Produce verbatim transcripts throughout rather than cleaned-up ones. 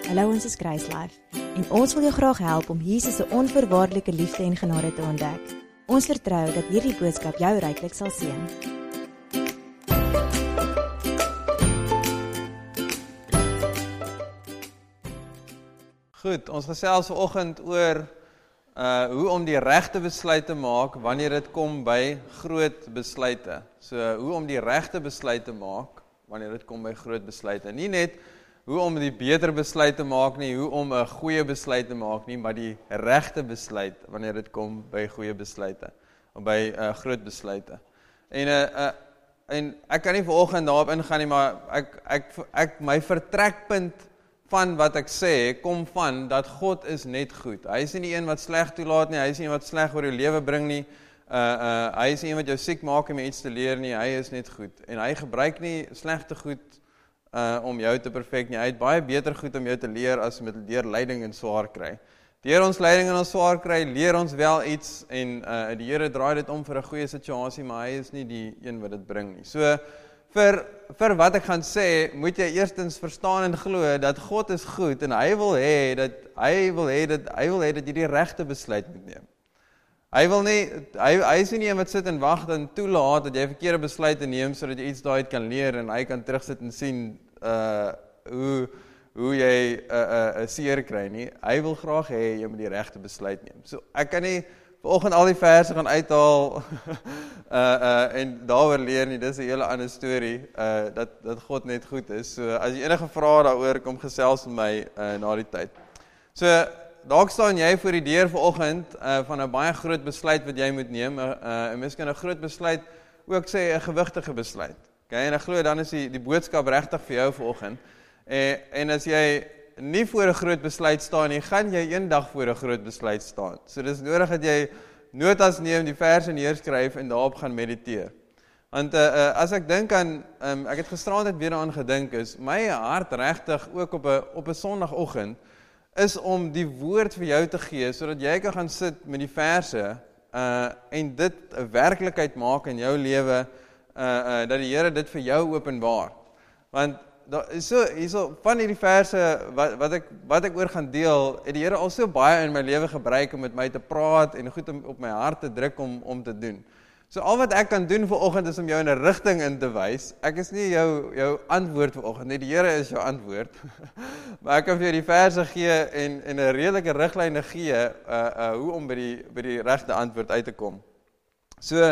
Hallo, ons is Kruislife en ons wil jou graag help om Jesus se onvoorwaardelike liefde en genade te ontdek. Ons vertrou dat hierdie boodskap jou ryklik sal seën. Goed, ons gesels vanoggend oor uh, hoe om die regte besluit te maak wanneer dit kom by groot besluite. So, hoe om die regte besluit te maak wanneer dit kom by groot besluite. Nie net hoe om die beter besluit te maak nie, hoe om 'n goeie besluit te maak nie, maar die regte besluit wanneer dit kom by goeie besluite, of by uh, groot besluite. En uh, uh, en ek kan nie vanoggend daarop ingaan nie, maar ek ek ek my vertrekpunt van wat ek sê, kom van dat God is net goed. Hy is nie die een wat sleg toelaat nie, hy is nie een wat sleg oor jou lewe bring nie, uh, uh, hy is nie een wat jou siek maak om iets te leer nie, hy is net goed. En hy gebruik nie slegte goed uh, om jou te perfek nie, hy het baie beter goed om jou te leer as met deur lyding en swaar kry. Deur ons lyding en ons swaar kry, leer ons wel iets en uh, die Here draai dit om vir 'n goeie situasie, maar hy is nie die een wat dit bring nie. So, Vir, vir wat ek gaan sê, moet jy eerstens verstaan en glo dat God is goed en hy wil hê dat hy wil hê dat hy wil hê dat jy die regte besluit moet neem. Hy wil nie hy hy is nie een wat sit en wag en toelaat dat jy verkeerde besluite neem sodat jy iets daaruit kan leer en hy kan terugsit en sien uh hoe hoe jy 'n uh, uh, uh, seer kry nie. Hy wil graag hê jy moet die regte besluit neem. So ek kan nie vanoggend al die verse gaan uithaal uh, uh, en daaroor leer nie, dis 'n hele ander storie, uh, dat, dat God net goed is. So as jy enige vrae daaroor, kom gesels met my uh, na die tyd. So, dalk staan jy voor die deur vanoggend uh, van 'n baie groot besluit wat jy moet neem, uh, uh, en miskien 'n groot besluit, ook sê 'n gewigtige besluit. Okay, en ek glo dan is die, die boodskap regtig vir jou vanoggend. En, en as jy nie voor 'n groot besluit staan nie, gaan jy eendag voor 'n groot besluit staan. So dis nodig dat jy notas neem, die verse neerskryf en daarop gaan mediteer. Want uh, uh, as ek dink aan, um, ek het gisteraand weer aan gedink, is my hart regtig ook op 'n op 'n Sondagoggend is om die woord vir jou te gee sodat jy kan gaan sit met die verse uh, en dit 'n werklikheid maak in jou lewe, uh, uh, dat die Here dit vir jou openbaar. Want daar is so hierso van hierdie verse wat wat ek wat ek oor gaan deel, het die Here al so baie in my lewe gebruik om met my te praat en goed om op my hart te druk om om te doen. So al wat ek kan doen vanoggend is om jou in 'n rigting in te wys. Ek is nie jou jou antwoord vanoggend nie, die Here is jou antwoord. Maar ek kan vir jou die verse gee en en 'n redelike riglyne gee uh uh hoe om by die by die regte antwoord uit te kom. So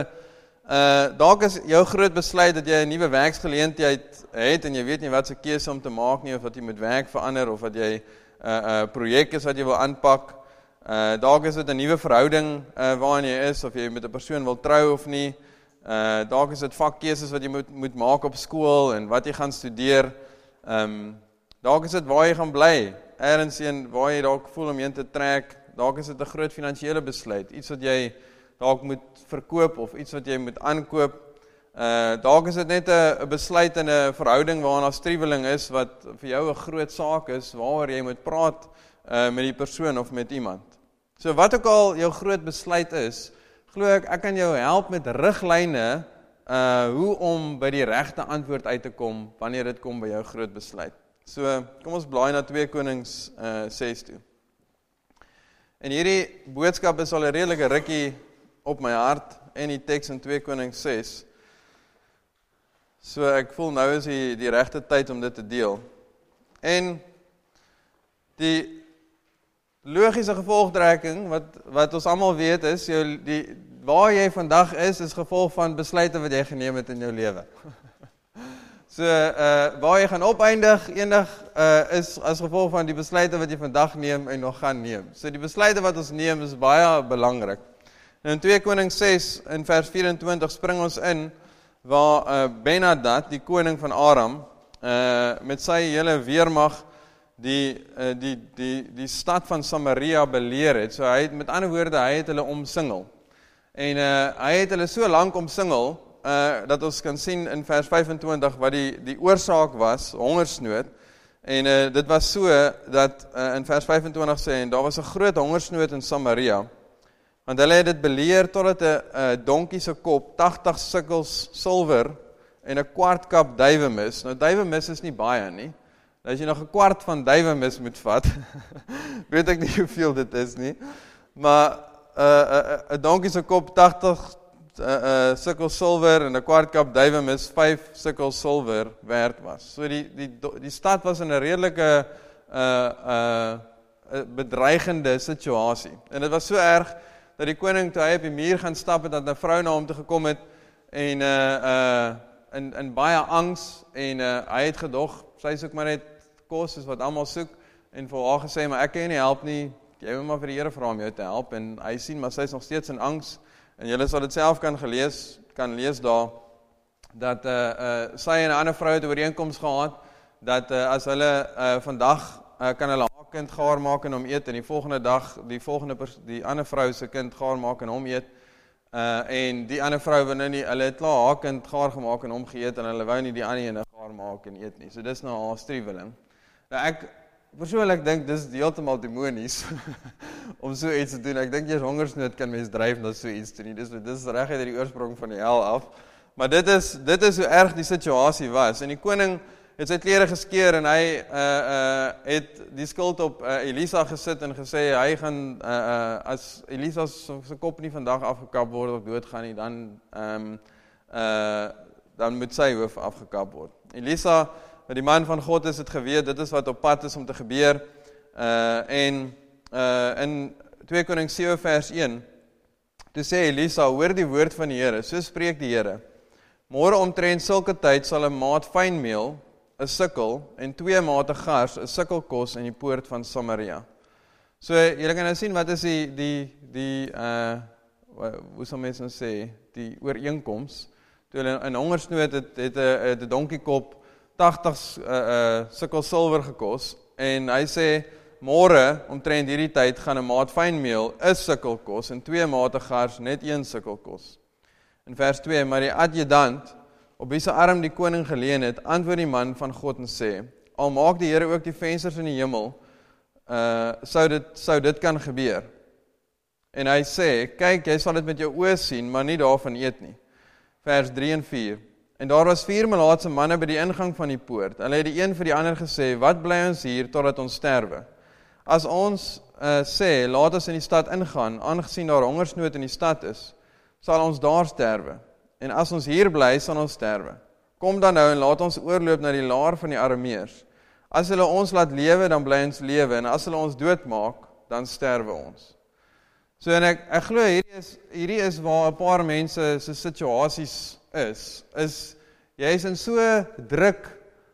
Uh, dalk is jou groot besluit dat jy 'n nuwe werksgeleentheid het en jy weet nie wat se keuse om te maak nie, of wat jy moet werk verander, of wat jy 'n uh, uh, projek is wat jy wil aanpak. Uh, dalk is dit 'n nuwe verhouding uh, waarin jy is, of jy met 'n persoon wil trou of nie. Uh, dalk is dit vakkeuses wat jy moet moet maak op skool en wat jy gaan studeer. Um, dalk is dit waar jy gaan bly, ergens een waar jy dalk voel om heen te trek. Dalk is dit 'n groot finansiële besluit, iets wat jy dalk moet verkoop of iets wat jy moet aankoop. Uh, dalk is dit net 'n besluit in 'n verhouding waarin 'n striweling is wat vir jou 'n groot saak is waaroor jy moet praat uh, met die persoon of met iemand. So wat ook al jou groot besluit is, glo ek ek kan jou help met riglyne uh, hoe om by die regte antwoord uit te kom wanneer dit kom by jou groot besluit. So kom ons blaai na twee Konings uh, ses toe. En hierdie boodskap is al 'n redelike rukkie op my hart en die teks in twee Konings ses. So ek voel nou is die, die regte tyd om dit te deel. En die logiese gevolgtrekking wat wat ons almal weet is jou die waar jy vandag is is gevolg van besluite wat jy geneem het in jou lewe. So uh waar jy gaan opeindig eendag uh is as gevolg van die besluite wat jy vandag neem en nog gaan neem. So die besluite wat ons neem is baie belangrik. En in twee Konings ses in vers vyf-en-twintig spring ons in waar uh, Ben-Hadad, die koning van Aram, uh, met sy hele weermag die, uh, die, die, die stad van Samaria beleer het. So hy het, met ander woorde, hy het hulle omsingel. En uh, hy het hulle so lank omsingel, uh, dat ons kan sien in vers vyf-en-twintig wat die, die oorsaak was, hongersnood. En uh, dit was so dat uh, in vers vyf-en-twintig sê, en daar was 'n groot hongersnood in Samaria, want hulle het dit beleer totdat 'n uh, donkie se kop tagtig sikkels silwer en 'n kwart kap duiwemis. Nou duiwemis is nie baie nie. as jy nog 'n kwart van duiwemis moet vat, weet ek nie hoeveel dit is nie, maar 'n uh, uh, uh, donkie se kop tagtig uh, uh, sikkel silwer en 'n kwart kap duiwemis vyf sikkel silwer werd was. So die die die stad was in 'n redelike uh uh bedreigende situasie. En dit was so erg dat die koning toe hy op die muur gaan stap het, dat 'n vrou na hom toe gekom het en uh uh in in baie angs en uh, hy het gedog, sy soek maar net kos soos wat almal soek en vir haar gesê, maar ek kan jou nie help nie, jy moet maar vir die Here vra om jou te help en hy sien maar sy is nog steeds in angs en julle sal dit self kan gelees kan lees daar dat uh uh sy en 'n ander vrou het 'n ooreenkoms gehad dat uh, as hulle uh, vandag uh, kan hulle haar kind gaar maak en hom eet en die volgende dag die volgende die ander vrou se kind gaar maak en hom eet. Uh, en die ander vrou wou nou nie, hulle het klaar haar kind gaar gemaak en hom geëet en hulle wou nie die ander ene gaar maak en eet nie. So dis nou haar striweling. Nou ek persoonlik dink dis heeltemal demonies om so iets te doen. Ek dink eers hongersnood kan mens dryf na so iets doen nie. Dis dis reg uit die oorsprong van die hel af. Maar dit is dit is hoe erg die situasie was. En die koning het sy klere geskeur en hy uh, uh, het die skuld op uh, Elisa gesit en gesê, hy gaan, uh, uh, as Elisa se kop nie vandag afgekap word of doodgaan nie, dan, um, uh, dan moet sy hoof afgekap word. Elisa, wat die man van God is, het geweet, dit is wat op pad is om te gebeur, uh, en uh, in twee Konings sewe vers een, toe sê Elisa, hoor die woord van die Here, so spreek die Here, môre omtrent sulke tyd sal 'n maat fynmeel 'n sikkel en twee mate gars 'n sikkel kos in die poort van Samaria. So julle kan nou sien wat is die die die uh hoe sal mense nou sê, die ooreenkoms. Toe hulle in hongersnood het het 'n 'n donkiekop tagtig uh, uh sikkel silwer gekos en hy sê môre omtrent hierdie tyd gaan 'n maat fynmeel 'n sikkel kos en twee mate gars net een sikkel kos. In vers twee, maar die adjudant op wie se arm die koning geleen het, antwoord die man van God en sê, al maak die Here ook die vensters in die hemel, uh, sou, dit, sou dit kan gebeur. En hy sê, kyk, jy sal dit met jou oë sien, maar nie daarvan eet nie. Vers drie en vier, en daar was vier melaatse manne by die ingang van die poort. Hulle het die een vir die ander gesê, wat bly ons hier totdat ons sterwe? As ons uh, sê, laat ons in die stad ingaan, aangesien daar hongersnood in die stad is, sal ons daar sterwe. En as ons hier bly, sal ons sterwe. Kom dan nou en laat ons oorloop na die laar van die Arameërs. As hulle ons laat lewe, dan bly ons lewe, en as hulle ons doodmaak, dan sterwe ons. So en ek, ek glo hierdie is, hierdie is waar 'n paar mense se situasies is, is, jy is in so druk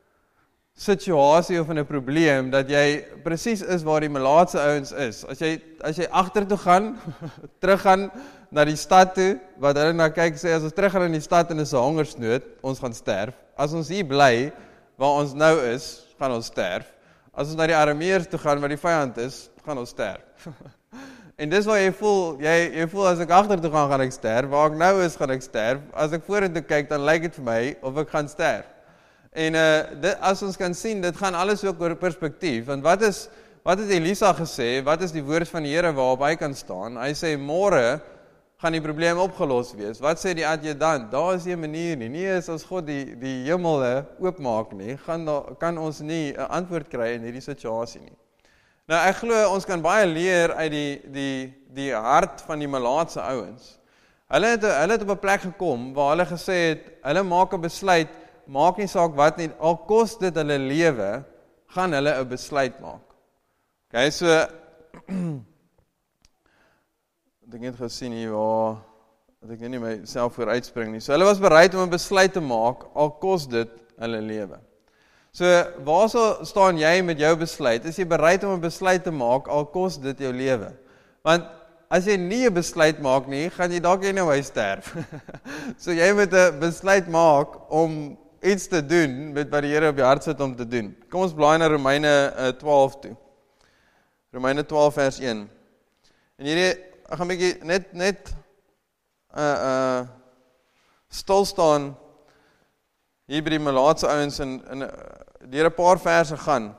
situasie of in 'n probleem, dat jy presies is waar die melaatse ouens is. As jy, as jy agter toe gaan, terug gaan, na die stad toe, wat hulle na kyk sê, as ons terug gaan in die stad en is 'n hongersnood, ons gaan sterf. As ons hier bly, waar ons nou is, gaan ons sterf. As ons na die Arameërs toe gaan, waar die vyand is, gaan ons sterf. En dis waar jy voel, jy, jy voel as ek agter toe gaan, gaan ek sterf. Waar ek nou is, gaan ek sterf. As ek vorentoe kyk, dan lyk dit vir my of ek gaan sterf. En uh, dit, as ons kan sien, dit gaan alles ook oor perspektief. Want wat is, wat het Elisa gesê? Wat is die woord van die Here waarop hy kan staan? Hy sê, môre gaan die probleem opgelos wees. Wat sê die adjudant? Daar is nie 'n manier nie. Nie is as God die die hemel oopmaak nie, gaan daar kan ons nie 'n antwoord kry in hierdie situasie nie. Nou ek glo ons kan baie leer uit die die die hart van die melaatse ouens. Hulle het hulle het op 'n plek gekom waar hulle gesê het, hulle maak 'n besluit, maak nie saak wat nie, al kos dit hulle lewe, gaan hulle 'n besluit maak. Okay, so ek het gesien hier waar, dat ek nie myself voor uitspring nie. So hulle was bereid om 'n besluit te maak, al kos dit hulle lewe. So waar so staan jy met jou besluit? Is jy bereid om 'n besluit te maak, al kos dit jou lewe? Want as jy nie 'n besluit maak nie, gaan jy dalk jy nou hy sterf. So jy moet 'n besluit maak om iets te doen met wat die Here op jou hart sit om te doen. Kom ons blaai na Romeine uh, twaalf toe. Romeine twaalf vers een. En hierdie ek gaan 'n bietjie net net uh uh stil staan hier by die melaatse ouens en in deur 'n paar verse gaan.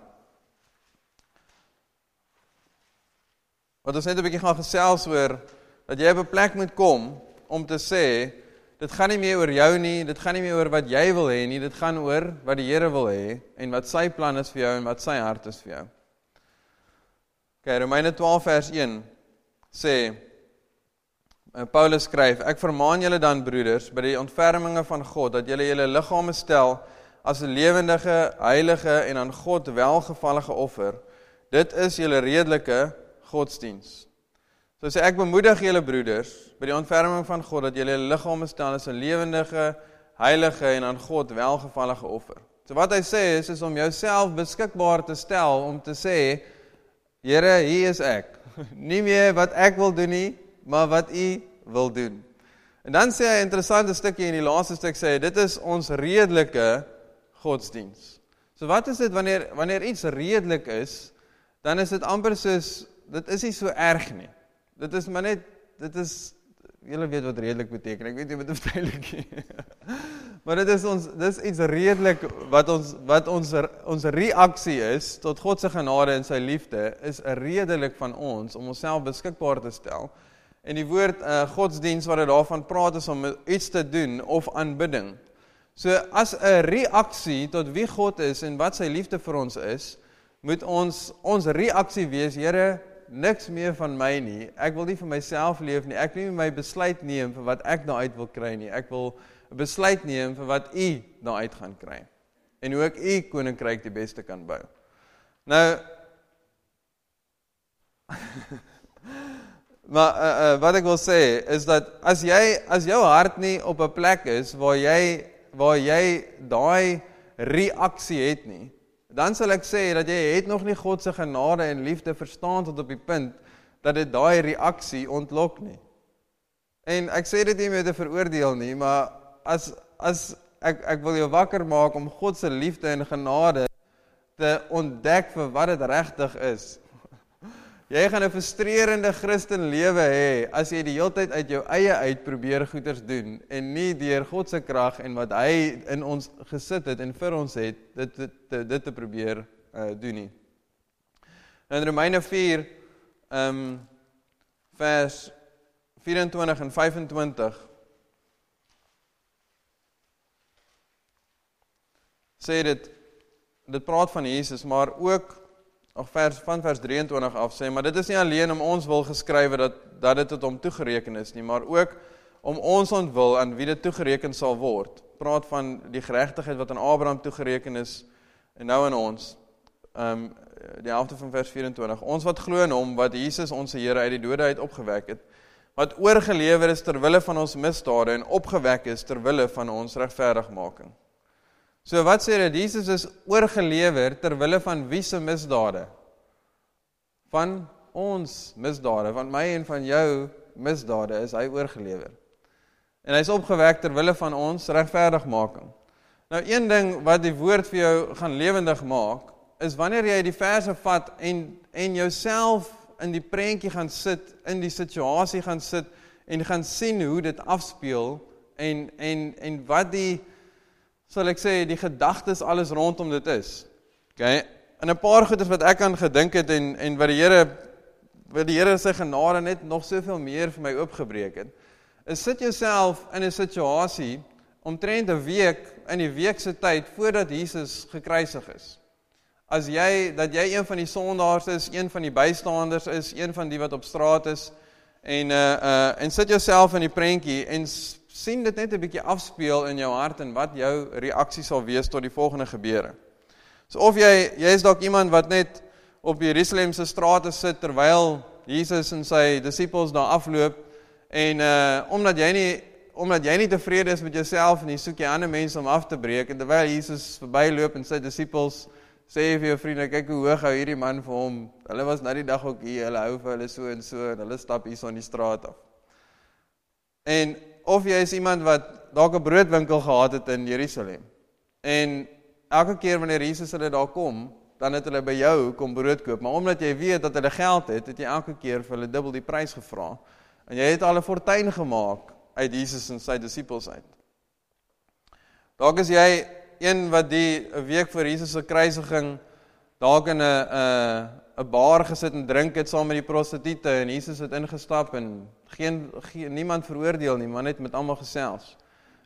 Wat ons net 'n bietjie gaan gesels oor dat jy op 'n plek moet kom om te sê dit gaan nie meer oor jou nie, dit gaan nie meer oor wat jy wil hê nie, dit gaan oor wat die Here wil hê, en wat sy plan is vir jou, en wat sy hart is vir jou. Okay, Romeine twaalf vers een sê, Paulus skryf, ek vermaan julle dan broeders, by die ontferminge van God, dat julle julle liggame stel, as 'n lewendige, heilige en aan God welgevallige offer, dit is julle redelike godsdiens. So sê ek bemoedig julle broeders, by die ontferming van God, dat julle julle liggame stel as 'n lewendige, heilige en aan God welgevallige offer. So wat hy sê is, is om jouself beskikbaar te stel, om te sê, Here, hier is ek. Nie meer wat ek wil doen nie, maar wat u wil doen. En dan sê hy 'n interessante stukkie in die laaste stuk, sê hy, dit is ons redelike godsdiens. So wat is dit wanneer, wanneer iets redelik is, dan is dit amper soos, dit is nie so erg nie. Dit is maar net, dit is, julle weet wat redelik beteken, ek weet nie wat dit verduidelik nie. Maar dit is ons, dit is iets redelik, wat ons, wat ons, ons reaksie is, tot God se genade en sy liefde, is 'n redelik van ons, om onsself beskikbaar te stel. En die woord uh, godsdiens wat hy daarvan praat, is om iets te doen, of aanbidding. So as 'n reaksie tot wie God is, en wat sy liefde vir ons is, moet ons, ons reaksie wees, Here, niks meer van my nie, ek wil nie vir myself leef nie, ek wil nie my besluit neem vir wat ek daaruit wil kry nie, ek wil besluit neem vir wat u daaruit gaan kry, en hoe ek u koninkryk die beste kan bou. Nou, maar uh, uh, wat ek wil sê, is dat as jy, as jou hart nie op 'n plek is, waar jy, waar jy daai reaksie het nie, dan sal ek sê, dat jy het nog nie God se genade en liefde verstaan tot op die punt, dat dit daai reaksie ontlok nie. En ek sê dit nie met te veroordeel nie, maar as, as ek, ek wil jou wakker maak, om God se liefde en genade te ontdek vir wat dit regtig is. Jy gaan 'n frustrerende Christen lewe hê, as jy die hele tyd uit jou eie uit probeer goeders doen, en nie deur God se krag en wat hy in ons gesit het, en vir ons het, dit, dit, dit te probeer uh, doen nie. In Romeine vier, um, vers vyf-en-twintig en vyf-en-twintig, sê dit, dit praat van Jesus, maar ook, of vers, van vers drieëntwintig af sê, maar dit is nie alleen om ons wil geskrywe, dat, dat dit tot hom toegereken is nie, maar ook om ons ontwil, aan wie dit toegereken sal word. Praat van die geregtigheid wat aan Abraham toegereken is, en nou aan ons, um, die helfte van vers vyf-en-twintig, ons wat glo in hom, wat Jesus onze Here uit die dode uit opgewek het, wat oorgelewer is terwille van ons misdade, en opgewek is terwille van ons regverdigmaking. So wat sê dit? Jesus is oorgelewer terwille van wie se misdade? Van ons misdade, van my en van jou misdade is hy oorgelewer. En hy is opgewek terwille van ons regverdigmaking. Nou een ding wat die woord vir jou gaan lewendig maak, is wanneer jy die verse vat en, en jouself in die prentjie gaan sit, in die situasie gaan sit, en gaan sien hoe dit afspeel, en, en, en wat die sal ek sê, die gedagtes alles rondom dit is. Okay? En 'n paar goeders wat ek aan gedink het, en, en wat die Here, wat die Here sy genade net nog soveel meer vir my oopgebreek het, is sit jouself in 'n situasie, omtrent 'n week, in die week se tyd, voordat Jesus gekruisig is. As jy, dat jy een van die sondaars is, een van die bystanders is, een van die wat op straat is, en, uh, uh, en sit jouself in die prentjie, en sien dit net 'n bietjie afspeel in jou hart, en wat jou reaksie sal wees tot die volgende gebeure. So of jy, jy is dalk iemand wat net op Jerusalem se strate sit, terwyl Jesus en sy disippels daar afloop, en uh, omdat jy nie, omdat jy nie tevrede is met jouself, en jy soek jy ander mense om af te breek, en terwyl Jesus verbyloop en sy disippels, sê jy vir jou vriende, kyk hoe hoog hou hierdie man vir hom, hulle was na die dag ook hier, hulle hou vir hulle so en so, en hulle stap hier so in die straat af. En of jy is iemand wat dalk 'n broodwinkel gehad het in Jerusalem, en elke keer wanneer Jesus hulle daar kom, dan het hulle by jou kom brood koop, maar omdat jy weet dat hulle geld het, het jy elke keer vir hulle dubbel die prys gevra, en jy het al 'n fortuin gemaak uit Jesus en sy disippels uit. Dalk is jy een wat die 'n week voor Jesus se kruisiging dalk in 'n 'n 'n bar gesit en drink het saam met die prostituie, en Jesus het ingestap en geen, geen niemand veroordeel nie, maar net met almal gesels.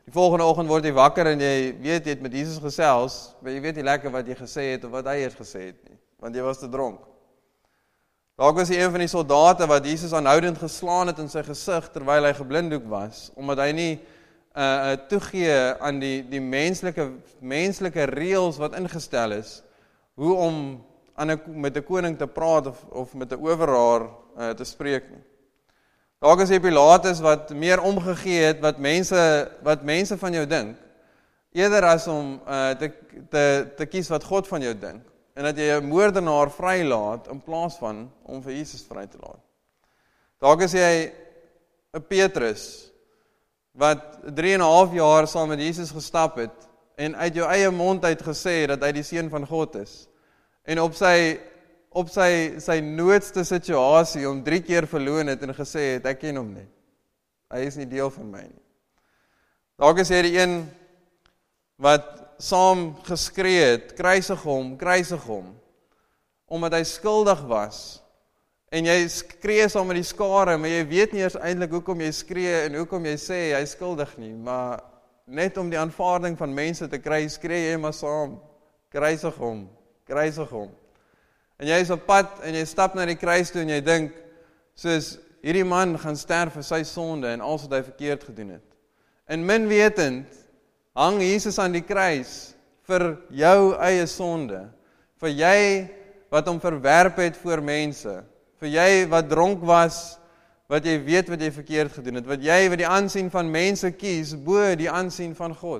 Die volgende oggend word jy wakker en jy weet jy het met Jesus gesels, maar jy weet nie lekker wat jy gesê het of wat hy eers gesê het nie, want jy was te dronk. Dalk was hy een van die soldate wat Jesus aanhoudend geslaan het in sy gesig terwyl hy geblinddoek was, omdat hy nie uh, toegee aan die, die menslike, menslike reëls wat ingestel is, hoe om aan een, met 'n koning te praat of, of met 'n owerhaar uh, te spreek nie. Dalk is jy Pilatus wat meer omgegee het wat mense, wat mense van jou dink, eerder as om uh, te, te, te kies wat God van jou dink, en dat jy 'n moordenaar vrylaat in plaas van om vir Jesus vry te laat. Dalk is jy 'n Petrus wat drie en 'n half jaar saam met Jesus gestap het en uit jou eie mond uit gesê dat hy die seun van God is. En op sy op sy sy noodste situasie om drie keer verloon het en gesê het ek ken hom nie. Hy is nie deel van my nie. Dalk is jy die een wat saam geskree het, kruisig hom, kruisig hom, omdat hy skuldig was, en jy skree saam met die skare, maar jy weet nie eers eintlik hoekom jy skree, en hoekom jy sê, hy is skuldig nie, maar net om die aanvaarding van mense te kry, skree jy maar saam, kruisig hom, kruisig hom, en jy is op pad, en jy stap na die kruis toe, en jy dink, soos, hierdie man gaan sterf vir sy sonde, en alles wat hy verkeerd gedoen het, en min wetend, hang Jesus aan die kruis vir jou eie sonde, vir jy wat hom verwerp het voor mense, vir jy wat dronk was, wat jy weet wat jy verkeerd gedoen het, wat jy wat die aansien van mense kies, bo die aansien van God.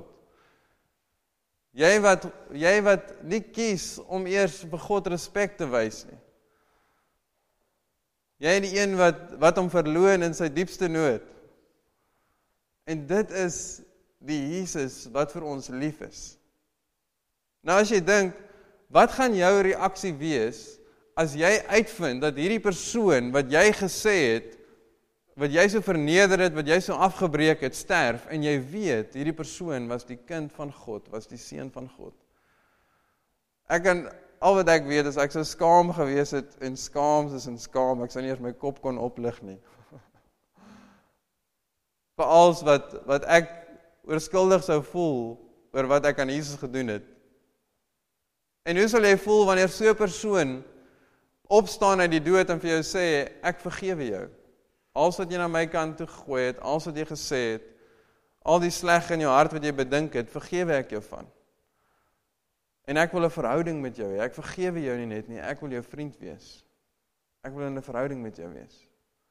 Jy wat, jy wat nie kies om eers vir God respek te wys nie. Jy die een wat, wat hom verloon in sy diepste nood. En dit is die Jesus wat vir ons lief is. Nou as jy dink, wat gaan jou reaksie wees, as jy uitvind dat hierdie persoon wat jy gesê het, wat jy so verneder het, wat jy so afgebreek het, sterf, en jy weet, hierdie persoon was die kind van God, was die seun van God. Ek kan, al wat ek weet, is ek so skaam gewees het, en skaam is en skaam, ek sou nie eers my kop kon oplig nie. Vir alles wat, wat ek oorskuldig sou voel, oor wat ek aan Jesus gedoen het. En hoe sal jy voel, wanneer so 'n persoon opstaan uit die dood, en vir jou sê, ek vergewe jou. Alles wat jy na my kant toe gegooi het, alles wat jy gesê het, al die sleg in jou hart wat jy bedink het, vergewe ek jou van. En ek wil 'n verhouding met jou hê, ek vergewe jou nie net nie, ek wil jou vriend wees. Ek wil in 'n verhouding met jou wees.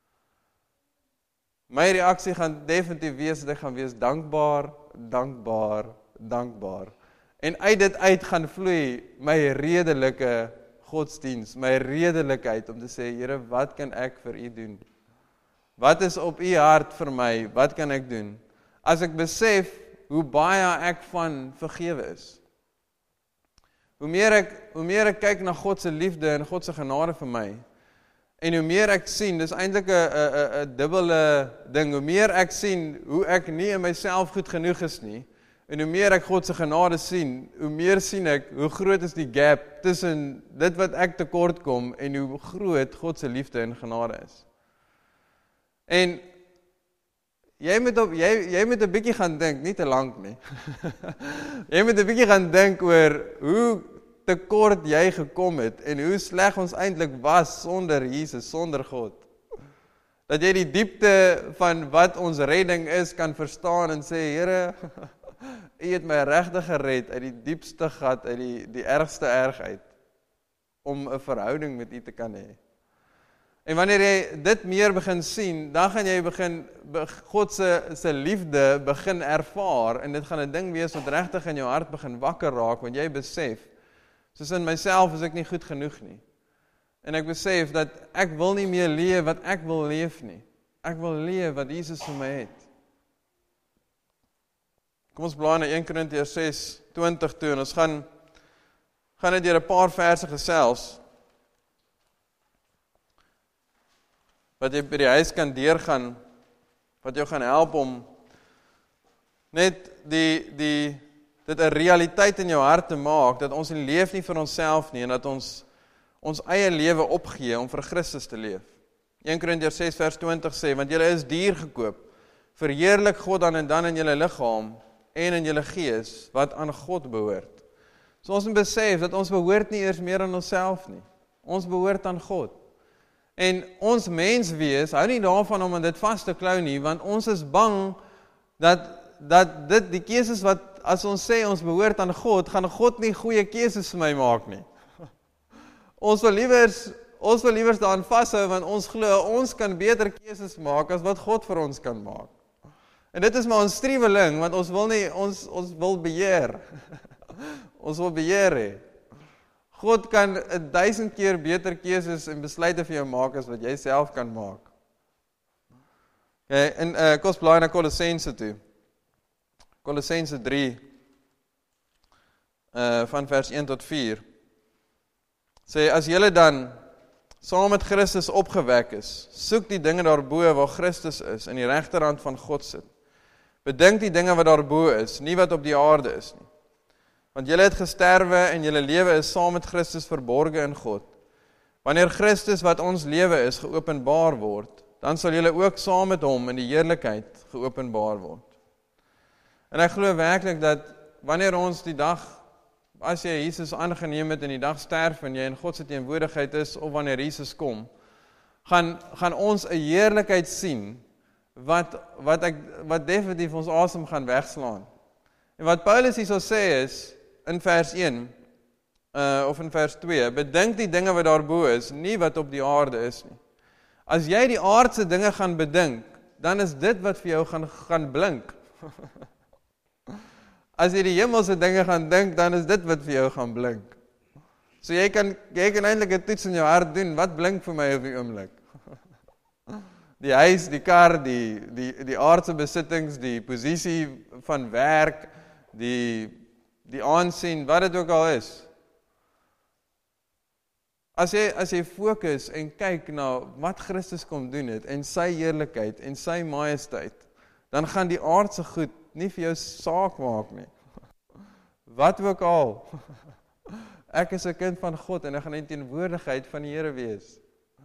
My reaksie gaan definitief wees, dat ek gaan wees dankbaar, dankbaar, dankbaar. En uit dit uit gaan vloei my redelike godsdiens, my redelikheid om te sê, Here, wat kan ek vir u doen? Wat is op u hart vir my? Wat kan ek doen? As ek besef hoe baie ek van vergewe is. Hoe meer ek, hoe meer ek kyk na God se liefde en God se genade vir my, en hoe meer ek sien, dis eintlik 'n 'n 'n dubbele ding, hoe meer ek sien hoe ek nie in myself goed genoeg is nie, en hoe meer ek God se genade sien, hoe meer sien ek hoe groot is die gap tussen dit wat ek tekort kom en hoe groot God se liefde en genade is. En jy moet op jy jy moet 'n bietjie gaan dink, nie te lank nie. Jy moet 'n bietjie gaan dink oor hoe te kort jy gekom het, en hoe sleg ons eintlik was sonder Jesus, sonder God. Dat jy die diepte van wat ons redding is, kan verstaan en sê, Here, u het my regtig gered uit die diepste gat, uit die, die ergste erg uit, om 'n verhouding met u te kan hê. En wanneer jy dit meer begin sien, dan gaan jy begin, God se, se liefde begin ervaar, en dit gaan 'n ding wees wat regtig in jou hart begin wakker raak, want jy besef, soos in myself is ek nie goed genoeg nie. En ek besef dat ek wil nie meer leef wat ek wil leef nie. Ek wil leef wat Jesus vir my het. Kom ons blaai na Eerste Korintiërs ses twintig toe, en ons gaan, gaan net deur 'n paar verse gesels, wat jy by die huis kan deurgaan, wat jou gaan help om net die, die, dit 'n realiteit in jou hart te maak, dat ons leef nie vir onsself nie, en dat ons ons eie lewe opgee om vir Christus te leef. Eerste Korintiërs ses vers twintig sê, want julle is duur gekoop, verheerlik God dan en dan in julle liggaam, en in julle gees wat aan God behoort. So ons moet besef dat ons behoort nie eers meer aan onsself nie. Ons behoort aan God. En ons menswees hou nie daarvan om aan dit vas te klou nie, want ons is bang dat dat dit die keuses wat as ons sê ons behoort aan God, gaan God nie goeie keuses vir my maak nie. Ons wil liewers ons wil liewers daaraan vashou, want ons glo ons kan beter keuses maak as wat God vir ons kan maak. En dit is maar ons streweling, want ons wil nie ons ons wil beheer. Ons wil beheer hê. God kan 'n duisend keer beter keuses en besluite vir jou maak as wat jy self kan maak. Okay, en uh, kom ons blaai na Kolossense toe. Kolossense drie, uh, van vers een tot vier. Sê, as julle dan saam met Christus opgewek is, soek die dinge daarbo waar Christus is, in die regterhand van God sit. Bedink die dinge wat daarbo is, nie wat op die aarde is nie. Want julle het gesterwe en julle lewe is saam met Christus verborge in God. Wanneer Christus wat ons lewe is geopenbaar word, dan sal julle ook saam met hom in die heerlikheid geopenbaar word. En ek glo werklik dat wanneer ons die dag, as jy Jesus aangeneem het en die dag sterf en jy in God se teenwoordigheid is, of wanneer Jesus kom, gaan, gaan ons 'n heerlikheid sien, wat, wat, ek, wat definitief ons asem gaan wegslaan. En wat Paulus hier sal sê is, in vers een, uh, of in vers twee, bedink die dinge wat daarbo is, nie wat op die aarde is nie. As jy die aardse dinge gaan bedink, dan is dit wat vir jou gaan, gaan blink. As jy die hemelse dinge gaan dink, dan is dit wat vir jou gaan blink. So jy kan, jy kan eintlik 'n toets in jou hart doen, wat blink vir my op die oomblik? Die huis, die kar, die, die, die aardse besittings, die posisie van werk, die, die aansien, wat dit ook al is. As jy, as jy fokus en kyk na wat Christus kom doen het, en sy heerlikheid, en sy majesteit, dan gaan die aardse goed nie vir jou saak maak nie. Wat ook al. Ek is 'n kind van God, en ek gaan in teenwoordigheid van die Here wees.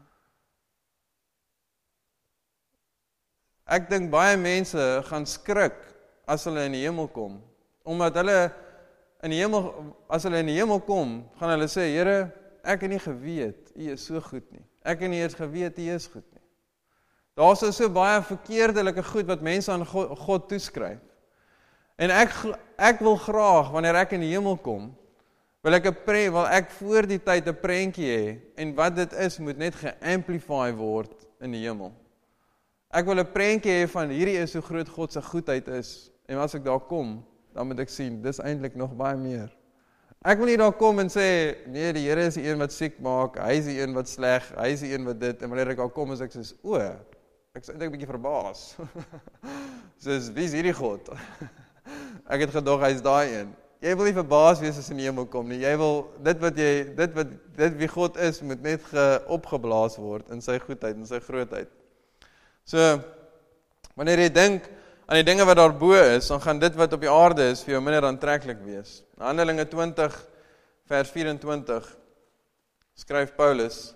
Ek dink baie mense gaan skrik as hulle in die hemel kom, omdat hulle in die hemel, as hulle in die hemel kom, gaan hulle sê, Here, ek het nie geweet, U is so goed nie. Ek het nie eers geweet, U is goed nie. Daar is so baie verkeerdelike goed wat mense aan God, God toeskryf. En ek, ek wil graag, wanneer ek in die hemel kom, wil ek, 'n pre, wil ek voor die tyd 'n prentjie hê, en wat dit is, moet net ge-amplify word in die hemel. Ek wil 'n prentjie hê van hierdie is hoe groot God se goedheid is, en as ek daar kom, dan moet ek sien, dis eintlik nog baie meer. Ek wil nie daar kom en sê, nee, die Here is die een wat siek maak, hy is die een wat sleg, hy is die een wat dit, en wanneer ek daar kom, is ek soos, o, ek is eintlik 'n bietjie verbaas. Soos, wie is hierdie God? Ek het gedog, hy is daai een. Jy wil nie verbaas wees as in die hemel kom nie, jy wil, dit wat jy, dit wat, dit wie God is, moet net ge, opgeblaas word, in sy goedheid, in sy grootheid. So, wanneer jy dink aan die dinge wat daarbo is, dan gaan dit wat op die aarde is, vir jou minder aantreklik wees. Handelinge twintig, vers vyf-en-twintig, skryf Paulus,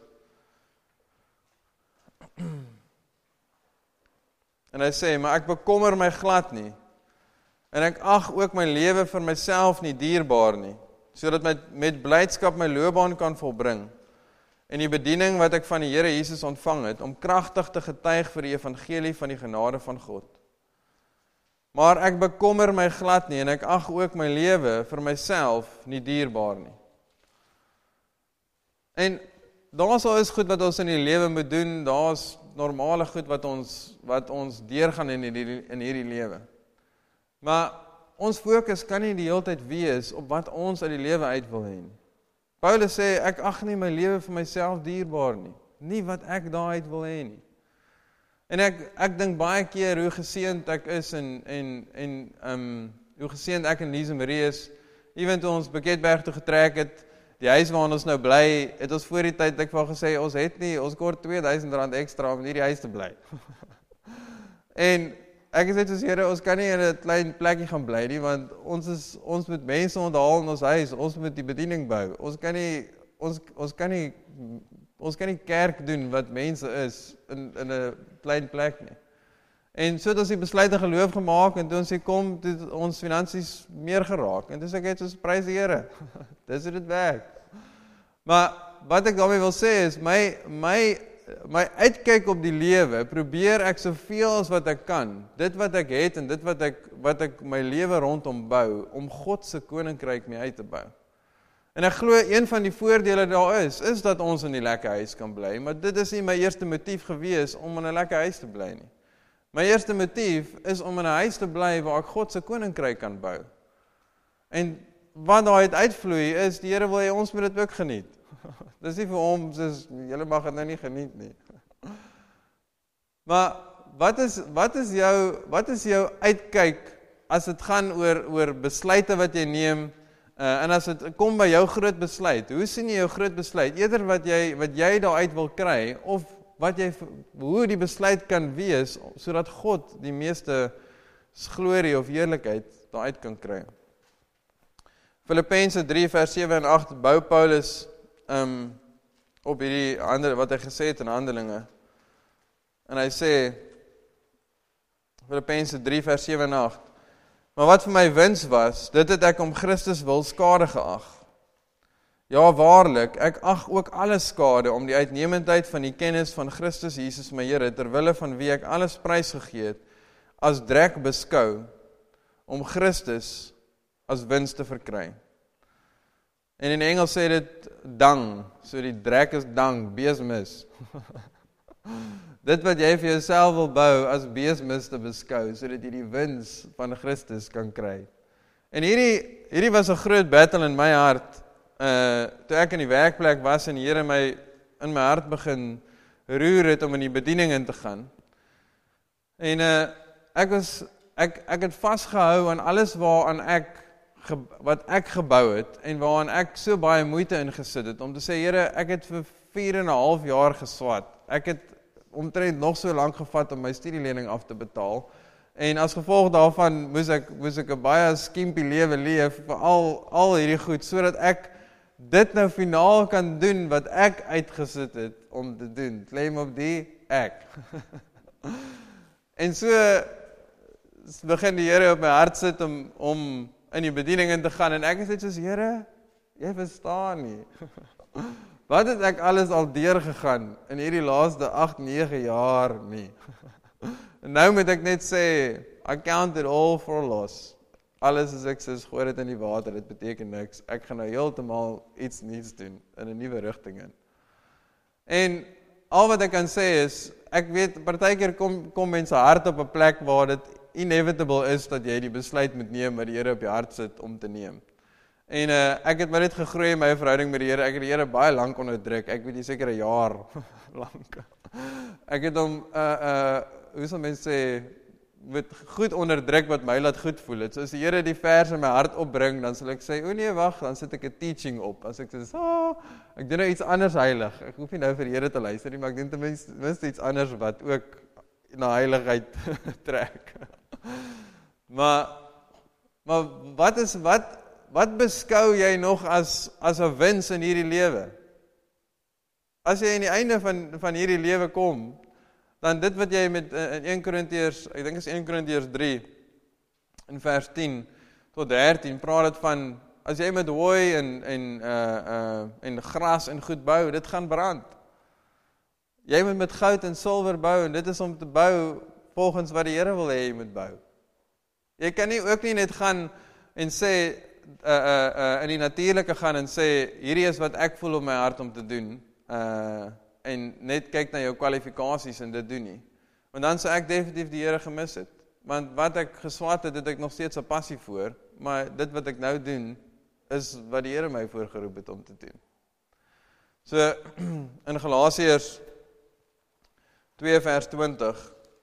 en hy sê, maar ek bekommer my glad nie, en ek ag ook my lewe vir myself nie dierbaar nie, sodat my met blydskap my loopbaan kan volbring, en die bediening wat ek van die Here Jesus ontvang het, om kragtig te getuig vir die evangelie van die genade van God. Maar ek bekommer my glad nie, en ek ag ook my lewe vir myself nie dierbaar nie. En daar sal is goed wat ons in die lewe moet doen, daar is normale goed wat ons, wat ons deurgaan in hierdie, in hierdie lewe. Maar ons fokus kan nie die hele tyd wees op wat ons uit die lewe uit wil hê nie. Paulus sê, ek ag nie my lewe vir myself dierbaar nie, nie wat ek daaruit wil hê nie. En ek, ek dink baie keer hoe geseënd ek is, en, en, en um, hoe geseënd ek en Lise Marie is, ewen toe ons Beketberg toe getrek het, die huis waar ons nou bly, het ons voor die tyd ek wel gesê, ons het nie, ons kort twee duisend rand ekstra om in hierdie huis te bly. En ek het soos, Here, ons kan nie in 'n klein plekkie gaan bly nie, want ons is ons moet mense onthaal in ons huis, ons moet die bediening bou. Ons kan nie ons ons kan nie ons kan nie kerk doen wat mense is in in 'n klein plek nie. En so het ons die besluit in geloof gemaak, en toe ons hier kom, toe het ons finansies meer geraak. En toe sê ek het soos prys die Here. Dis hoe dit werk. Maar wat ek daarmee wil sê is, my, my, my uitkyk op die lewe, probeer ek soveel as wat ek kan, dit wat ek het en dit wat ek, wat ek my lewe rondom bou, om God se koninkryk mee uit te bou. En ek glo een van die voordele daar is, is dat ons in die lekker huis kan bly, maar dit is nie my eerste motief gewees om in 'n lekker huis te bly nie. My eerste motief is om in 'n huis te bly waar ek God se koninkryk kan bou. En wat daaruit uitvloei is, die Here wil hê ons moet dit ook geniet. Dis nie vir hom, soos, julle mag dit nou nie geniet nie. Maar wat is, wat is jou, wat is jou uitkyk as dit gaan oor, oor besluite wat jy neem, uh, en as dit kom by jou groot besluit, hoe sien jy jou groot besluit? Eerder wat jy, wat jy daaruit wil kry, of wat jy, hoe die besluit kan wees, sodat God die meeste glorie of heerlikheid daaruit kan kry. Filippense drie vers sewe en agt bou Paulus um, op hierdie ander, wat hy gesê het in Handelinge. En hy sê, Filippense drie vers sewe en agt, maar wat vir my wins was, dit het ek om Christus wil skade geag. Ja, waarlik, ek ag ook alles skade om die uitnemendheid van die kennis van Christus Jesus my Here, terwille van wie ek alles prys gegee het, as drek beskou, om Christus as wins te verkry. En in Engels sê dit dung, so die drek is dung, beesmis. Dit wat jy vir jouself wil bou as beesmis te beskou, sodat jy die wins van Christus kan kry. En hierdie, hierdie was 'n groot battle in my hart, uh, toe ek in die werkplek was en die Here my in my hart begin roer het om in die bediening in te gaan. En uh, ek was, ek, ek het vasgehou aan alles waaraan ek, ge, wat ek gebou het, en waaraan ek so baie moeite ingesit het, om te sê, Here, ek het vir vier en 'n half jaar geswat, ek het omtrent nog so lank gevat om my studielening af te betaal, en as gevolg daarvan moes ek, moes ek 'n baie skimpy lewe leef, vir al, al hierdie goed, sodat ek dit nou finaal kan doen, wat ek uitgesit het om te doen, claim op die ek. En so begin die Here op my hart sit om, om in die bediening in te gaan, en ek is net soos, Here, jy verstaan nie. Wat het ek alles al deurgegaan in hierdie laaste agt, nege jaar nie. En nou moet ek net sê, I count it all for loss. Alles as ek soos gooi dit in die water, dit beteken niks. Ek gaan nou heeltemal iets nuuts doen, in 'n nuwe rigting in. En al wat ek kan sê is, ek weet, partykeer kom, kom mense hart op 'n plek waar dit inevitable is, dat jy die besluit moet neem, wat die Here op jou hart sit om te neem. En uh, ek het maar net gegroei in my verhouding met die Here, ek het die Here baie lank onderdruk, ek weet nie seker 'n jaar lank. Ek het hom, uh, uh, hoe sal mense sê, met goed onderdruk wat my laat goed voel het. So as die Here die vers in my hart opbring, dan sal ek sê, o nee, wag, dan sit ek 'n teaching op. As ek sê, oh, ek doen nou iets anders heilig. Ek hoef nie nou vir die Here te luister nie, maar ek doen ten minste iets anders wat ook na heiligheid trek. maar, maar wat is, wat, wat beskou jy nog as, as 'n wins in hierdie lewe? As jy aan die einde van, van hierdie lewe kom, dan dit wat jy met in een Korintiërs, ek dink is een Korintiërs drie, in vers tien tot dertien, praat dit van, as jy met hooi en, en, uh, uh, en gras en goed bou, dit gaan brand. Jy moet met goud en silwer bou, en dit is om te bou volgens wat die Here wil hê jy moet bou. Jy kan nie ook nie net gaan en sê, uh, uh, uh, in die natuurlike gaan en sê, hierdie is wat ek voel op my hart om te doen, uh, en net kyk na jou kwalifikasies en dit doen nie. Want dan sou ek definitief die Here gemis het. Want wat ek geswat het, het ek nog steeds 'n passie voor, maar dit wat ek nou doen, is wat die Here my voorgeroep het om te doen. So, in Galasiërs twee vers twintig,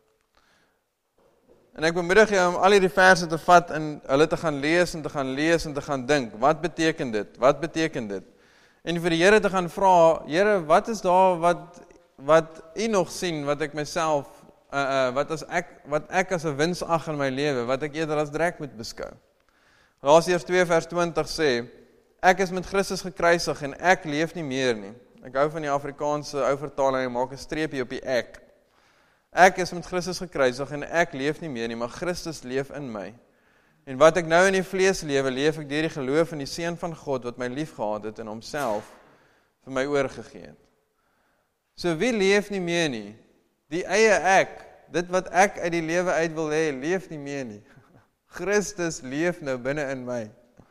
en ek bemoedig jou om al hierdie verse te vat en hulle te gaan lees en te gaan lees en te gaan dink, wat beteken dit? Wat beteken dit? En vir die Here te gaan vra, Here, wat is daar wat wat U nog sien, wat ek myself, uh, uh, wat as ek wat ek as 'n wins ag in my lewe, wat ek eerder as drek moet beskou. Galasiërs twee vers twintig sê, ek is met Christus gekruisig en ek leef nie meer nie. Ek hou van die Afrikaanse ou vertaling, maak 'n streepie op die ek. Ek is met Christus gekruisig en ek leef nie meer nie, maar Christus leef in my. En wat ek nou in die vlees lewe, leef ek deur die geloof in die Seun van God, wat my lief gehad het en homself vir my oorgegee het. So wie leef nie meer nie? Die eie ek, dit wat ek uit die lewe uit wil hê, leef nie meer nie. Christus leef nou binne in my.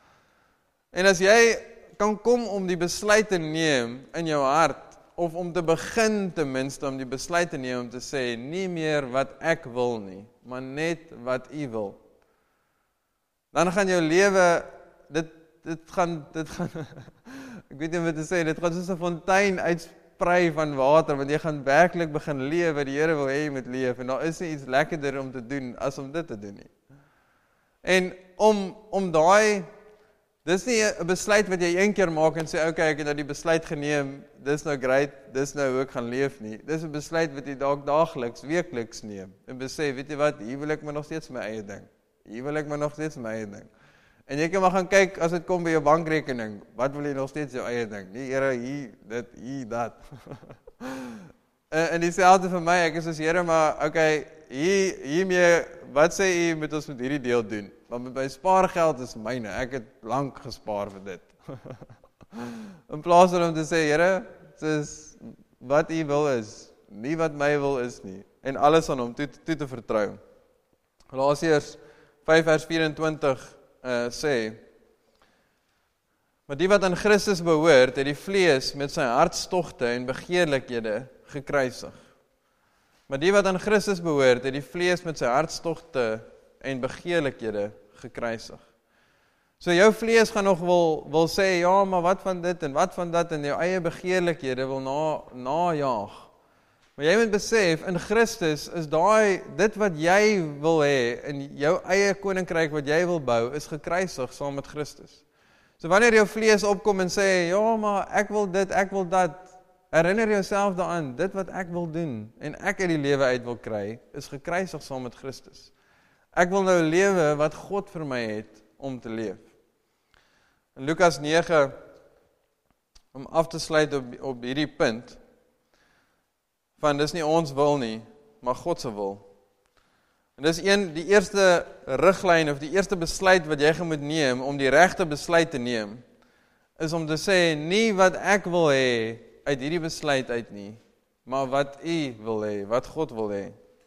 En as jy kan kom om die besluit te neem in jou hart, of om te begin ten minste om die besluit te neem om te sê, nie meer wat ek wil nie, maar net wat U wil. Dan gaan jou lewe, dit, dit gaan, dit gaan, ek weet nie wat te sê, dit gaan soos 'n fontein uitsprei van water, want jy gaan werklik begin leef wat die Here wil hê jy moet leef, en daar is nie iets lekkerder om te doen, as om dit te doen nie. En om, om daai, dis nie 'n besluit wat jy een keer maak en sê, okay, ek het nou die besluit geneem, dis nou great, dis nou hoe ek gaan leef nie. Dis 'n besluit wat jy dalk daagliks, weekliks neem, en besef, weet jy wat, hier wil ek maar nog steeds my eie ding. Hier wil ek maar nog steeds my eie ding. En jy kan maar gaan kyk, as dit kom by jou bankrekening, wat wil jy nog steeds jou eie ding? Nie, Here, hier, dit, hier, dat. en, en dieselfde vir my, ek is soos, Here, maar, okay, hier, hiermee, wat sê U moet ons met hierdie deel doen? Want met my spaargeld is myne, ek het lank gespaar vir dit. In plaas van om te sê, Here, soos, wat U wil is, nie wat my wil is nie, en alles aan hom toe, toe te vertrou. Galasiërs vyf vers vyf-en-twintig uh, sê, maar die wat aan Christus behoort, het die vlees met sy hartstogte en begeerlikhede gekruisig. Maar die wat aan Christus behoort, het die vlees met sy hartstogte en begeerlikhede gekruisig. So jou vlees gaan nog wil, wil sê, ja, maar wat van dit en wat van dat, en jou eie begeerlikhede wil na, najaag. Maar jy moet besef, in Christus is daai, dit wat jy wil hê, in jou eie koninkryk wat jy wil bou, is gekruisig saam met Christus. So wanneer jou vlees opkom en sê, ja, maar ek wil dit, ek wil dat, herinner jouself daaraan, dit wat ek wil doen, en ek uit die lewe uit wil kry, is gekruisig saam met Christus. Ek wil nou lewe wat God vir my het, om te leef. In Lukas nege, om af te sluit op, op hierdie punt, van dis nie ons wil nie, maar God se wil. En dis een, die eerste riglyn, of die eerste besluit wat jy gaan moet neem, om die regte besluit te neem, is om te sê, nie wat ek wil hê, uit hierdie besluit uit nie, maar wat U wil hê, wat God wil hê.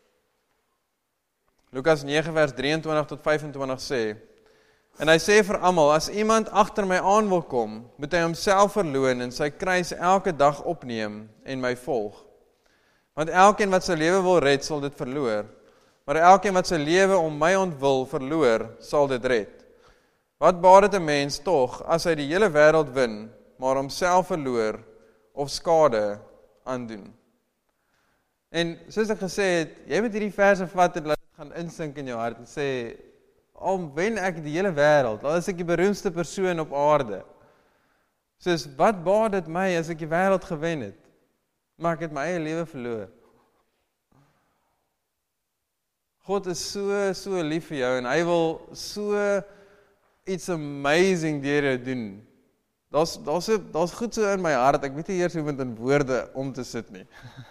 Lukas nege vers drieëntwintig tot vyf-en-twintig sê, en hy sê vir almal, as iemand agter my aan wil kom, moet hy homself verloon en sy kruis elke dag opneem en my volg. Want elkeen wat sy lewe wil red, sal dit verloor. Maar elkeen wat sy lewe om my ontwil verloor, sal dit red. Wat baat dit 'n mens tog, as hy die hele wêreld win, maar homself verloor, of skade aandoen? En soos ek gesê het, jy moet hierdie verse vat en laat dit gaan insink in jou hart, en sê, om wen ek die hele wêreld, al is ek die beroemdste persoon op aarde. Soos, wat baat dit my, as ek die wêreld gewen het? Maar ek het my eie lewe verloor. God is so, so lief vir jou, en hy wil so iets amazing deur jou doen. Daar's, daar's, daar's goed so in my hart, ek weet nie eers hoe om dit in woorde om te sit nie.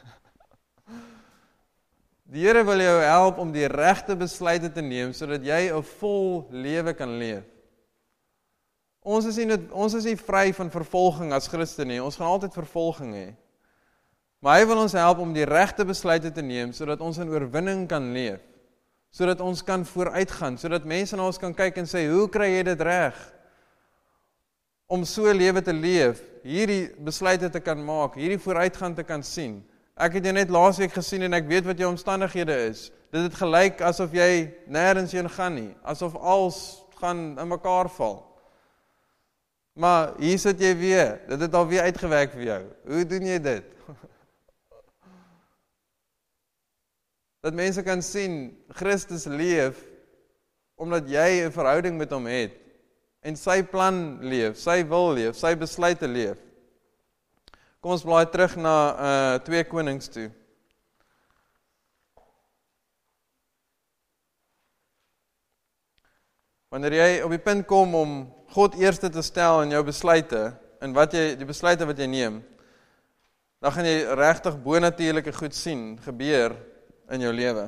Die Here wil jou help om die regte besluite te neem, sodat jy 'n vol lewe kan leef. Ons is nie, ons is nie vry van vervolging as Christen nie, ons gaan altyd vervolging hê. Maar hy wil ons help om die regte besluite te neem, sodat ons in oorwinning kan leef, sodat ons kan vooruitgaan, sodat mense na ons kan kyk en sê, hoe kry jy dit reg? Om so 'n lewe te leef, hierdie besluite te kan maak, hierdie vooruitgang te kan sien. Ek het jou net laasweek gesien en ek weet wat jou omstandighede is. Dit het gelyk asof jy nêrens heen gaan nie, asof alles gaan in mekaar val. Maar hier sit jy weer, dit het al weer uitgewerk vir jou. Hoe doen jy dit? Dat mense kan sien, Christus leef, omdat jy 'n verhouding met hom het, en sy plan leef, sy wil leef, sy besluite leef. Kom ons blaai terug na uh, twee Konings toe. Wanneer jy op die punt kom om God eerste te stel in jou besluite, en wat jy, die besluite wat jy neem, dan gaan jy regtig bonatuurlike goed sien, gebeur, in jou lewe.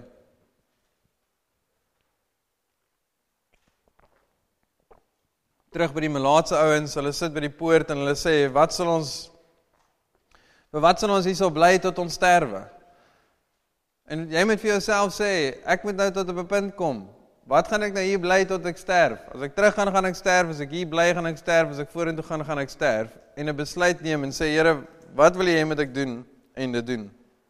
Terug by die Melaatse ouens, hulle sit by die poort en hulle sê, wat sal ons, vir wat sal ons hier so bly tot ons sterwe? En jy moet vir jouself sê, ek moet nou tot op 'n punt kom. Wat gaan ek nou hier bly tot ek sterf? As ek terug gaan, gaan ek sterf. As ek hier bly, gaan ek sterf. As ek vorentoe gaan, gaan ek sterf. En 'n besluit neem en sê, Here, wat wil jy moet ek doen? En dit doen.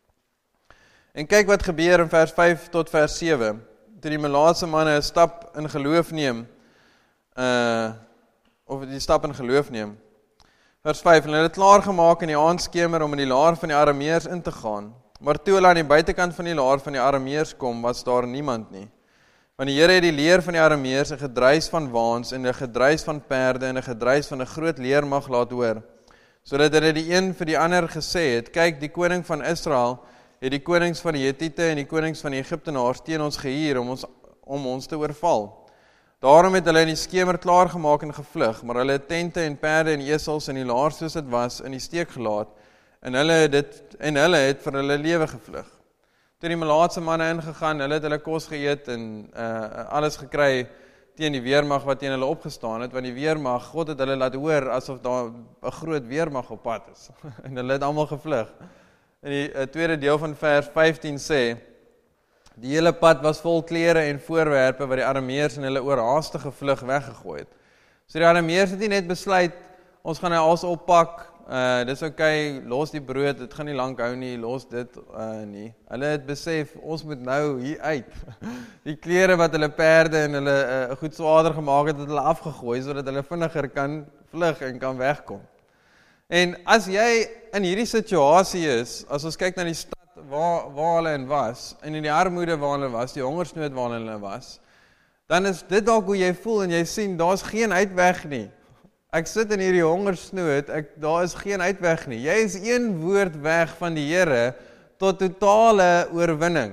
En kyk wat gebeur in vers vyf tot vers sewe. Toe die Melaatse manne 'n stap in geloof neem, uh, of die stap in geloof neem. Vers vyf, en hulle het klaar gemaak in die aandskemer om in die laar van die Arameërs in te gaan. Maar toe hulle aan die buitekant van die laar van die Arameërs kom, was daar niemand nie. Want die Here het die leer van die Arameërs 'n gedruis van waans en 'n gedruis van perde en 'n gedruis van 'n groot leermag laat hoor, sodat hulle die een vir die ander gesê het, kyk, die koning van Israel het die konings van die Hetiete en die konings van die Egiptenaars teen ons gehuur om ons, om ons te oorval. Daarom het hulle in die skemer klaar gemaak en gevlug, maar hulle het tente en perde en esels en die laar soos dit was in die steek gelaat, en hulle het dit en hulle het vir hulle lewe gevlug. Toe die Melaatse manne ingegaan, hulle het hulle kos geëet en uh, alles gekry teen die weermag wat teen hulle opgestaan het, want die weermag, God het hulle laat hoor asof daar 'n groot weermag op pad is. En hulle het almal gevlug. En die uh, tweede deel van vers vyftien sê, die hele pad was vol klere en voorwerpe wat die Arameërs in hulle oorhaastige vlug weggegooi het. So die Arameërs het nie net besluit, ons gaan nou alles oppak, Uh, dis okay, los die brood, dit gaan nie lank hou nie, los dit uh, nie. Hulle het besef, ons moet nou hier uit. Die klere wat hulle perde en hulle uh, goed swaarder gemaak het, het hulle afgegooi, sodat hulle vinniger kan vlug en kan wegkom. En as jy in hierdie situasie is, as ons kyk na die stad waar, waar hulle in was, en in die armoede waar hulle was, die hongersnood waar hulle was, dan is dit dalk hoe jy voel en jy sien, daar's geen uitweg nie. Ek sit in hierdie hongersnood, ek, daar is geen uitweg nie. Jy is een woord weg van die Here tot totale oorwinning.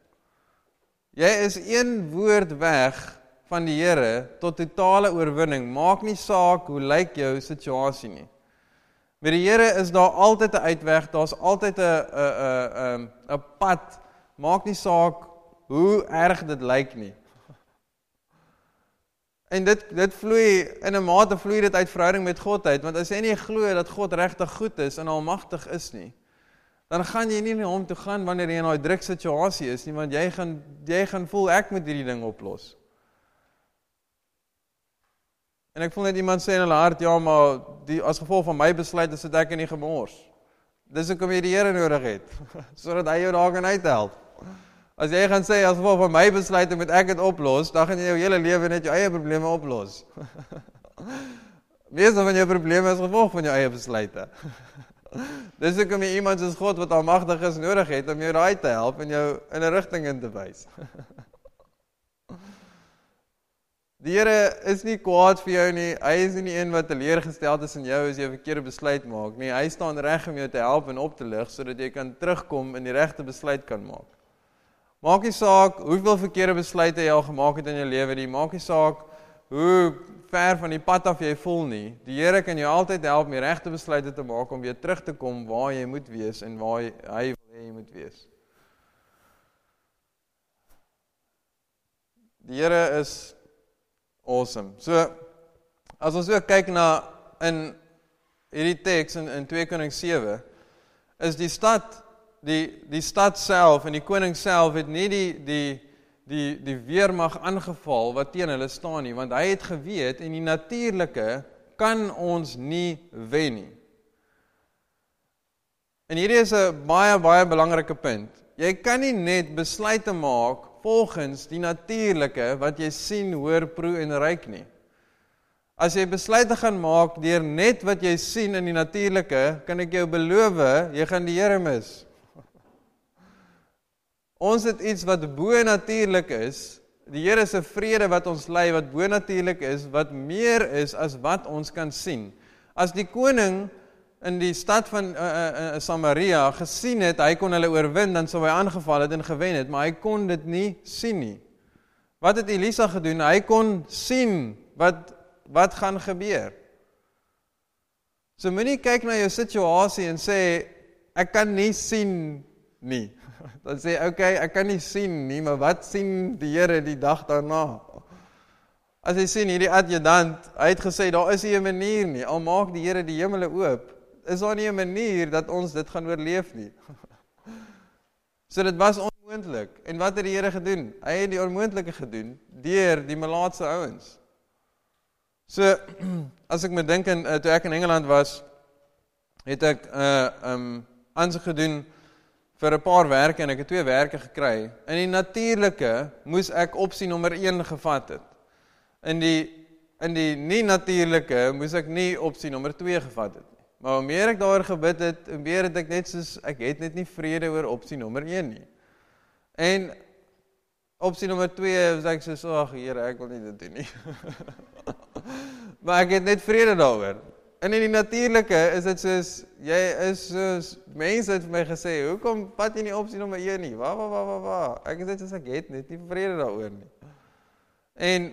Jy is een woord weg van die Here tot totale oorwinning. Maak nie saak hoe lyk jou situasie nie. Met die Here is daar altyd 'n uitweg, daar's altyd 'n 'n 'n 'n pad. Maak nie saak hoe erg dit lyk nie. En dit, dit vloei, in 'n mate vloei dit uit verhouding met God uit, want as jy nie glo dat God regtig goed is en almagtig is nie, dan gaan jy nie na hom toe gaan wanneer jy in daai druk situasie is nie, want jy gaan, jy gaan voel, ek moet hierdie ding oplos. En ek voel net iemand sê in hulle hart, ja, maar die, as gevolg van my besluit is dit ek in die gemors. Dis hoekom jy die Here nodig het, sodat hy jou daar kan uithelp. As jy gaan sê, as gevolg van my besluit moet ek dit oplos, dan gaan jy jou hele lewe net jou eie probleme oplos. Meeste van jou probleme is gevolg van jou eie besluite. Dis hoekom jy iemand soos God wat almagtig is nodig het om jou daai te help en jou in 'n rigting in te wys. Die Here is nie kwaad vir jou nie, hy is nie die een wat teleurgesteld is in jou as jy 'n verkeerde besluit maak nie. Hy staan reg om jou te help en op te lig sodat jy kan terugkom en die regte besluit kan maak. Maak nie saak hoeveel verkeerde besluite jy al gemaak het in jou lewe nie, maak nie saak hoe ver van die pad af jy voel nie. Die Here kan jou altyd help om die regte besluite te maak om weer terug te kom waar jy moet wees en waar hy, hy wil hê jy moet wees. Die Here is awesome. So, as ons ook kyk na in hierdie teks in, in twee Konings sewe, is die stad Die, die stad self en die koning self het nie die, die, die, die weermag aangeval wat teen hulle staan nie, want hy het geweet en die natuurlike kan ons nie wen nie. En hierdie is 'n baie, baie belangrike punt. Jy kan nie net besluite maak volgens die natuurlike wat jy sien, hoor, proe en ruik nie. As jy besluite gaan maak deur net wat jy sien in die natuurlike, kan ek jou beloof, jy gaan die Here mis. Ons het iets wat bo-natuurlik is, die Here se vrede wat ons lei, wat bo-natuurlik is, wat meer is as wat ons kan sien. As die koning in die stad van uh, uh, Samaria gesien het, hy kon hulle oorwin, dan sou hy aangeval het en gewen het, maar hy kon dit nie sien nie. Wat het Elisa gedoen? Hy kon sien wat, wat gaan gebeur. So moenie kyk na jou situasie en sê, ek kan nie sien nie. Dan sê, oké, okay, ek kan nie sien nie, maar wat sien die Here die dag daarna? As jy sien, hierdie adjudant, hy het gesê, daar is nie 'n manier nie, al maak die Here die hemele oop, is daar nie 'n manier dat ons dit gaan oorleef nie. So dit was onmoontlik. En wat het die Here gedoen? Hy het die onmoontlike gedoen, deur die malaatse ouens. So, as ek me dink, in, uh, toe ek in Engeland was, het ek uh, um, aansoek gedoen vir 'n paar werke, en ek het twee werke gekry. In die natuurlike moes ek opsie nommer een gevat het. In die, in die nie-natuurlike moes ek nie opsie nommer twee gevat het. Maar hoe meer ek daar gebid het, hoe meer het ek net soos, ek het net nie vrede oor opsie nommer een nie. En opsie nommer twee was ek soos, ag Here, ek wil nie dit doen nie. Maar ek het net vrede daaroor. En in die natuurlike is dit soos, jy is soos, mense het vir my gesê, hoekom vat jy nie opsie nommer een nie? Wa, wa, wa, wa, wa. Ek het net soos, ek het net nie vrede daaroor nie. En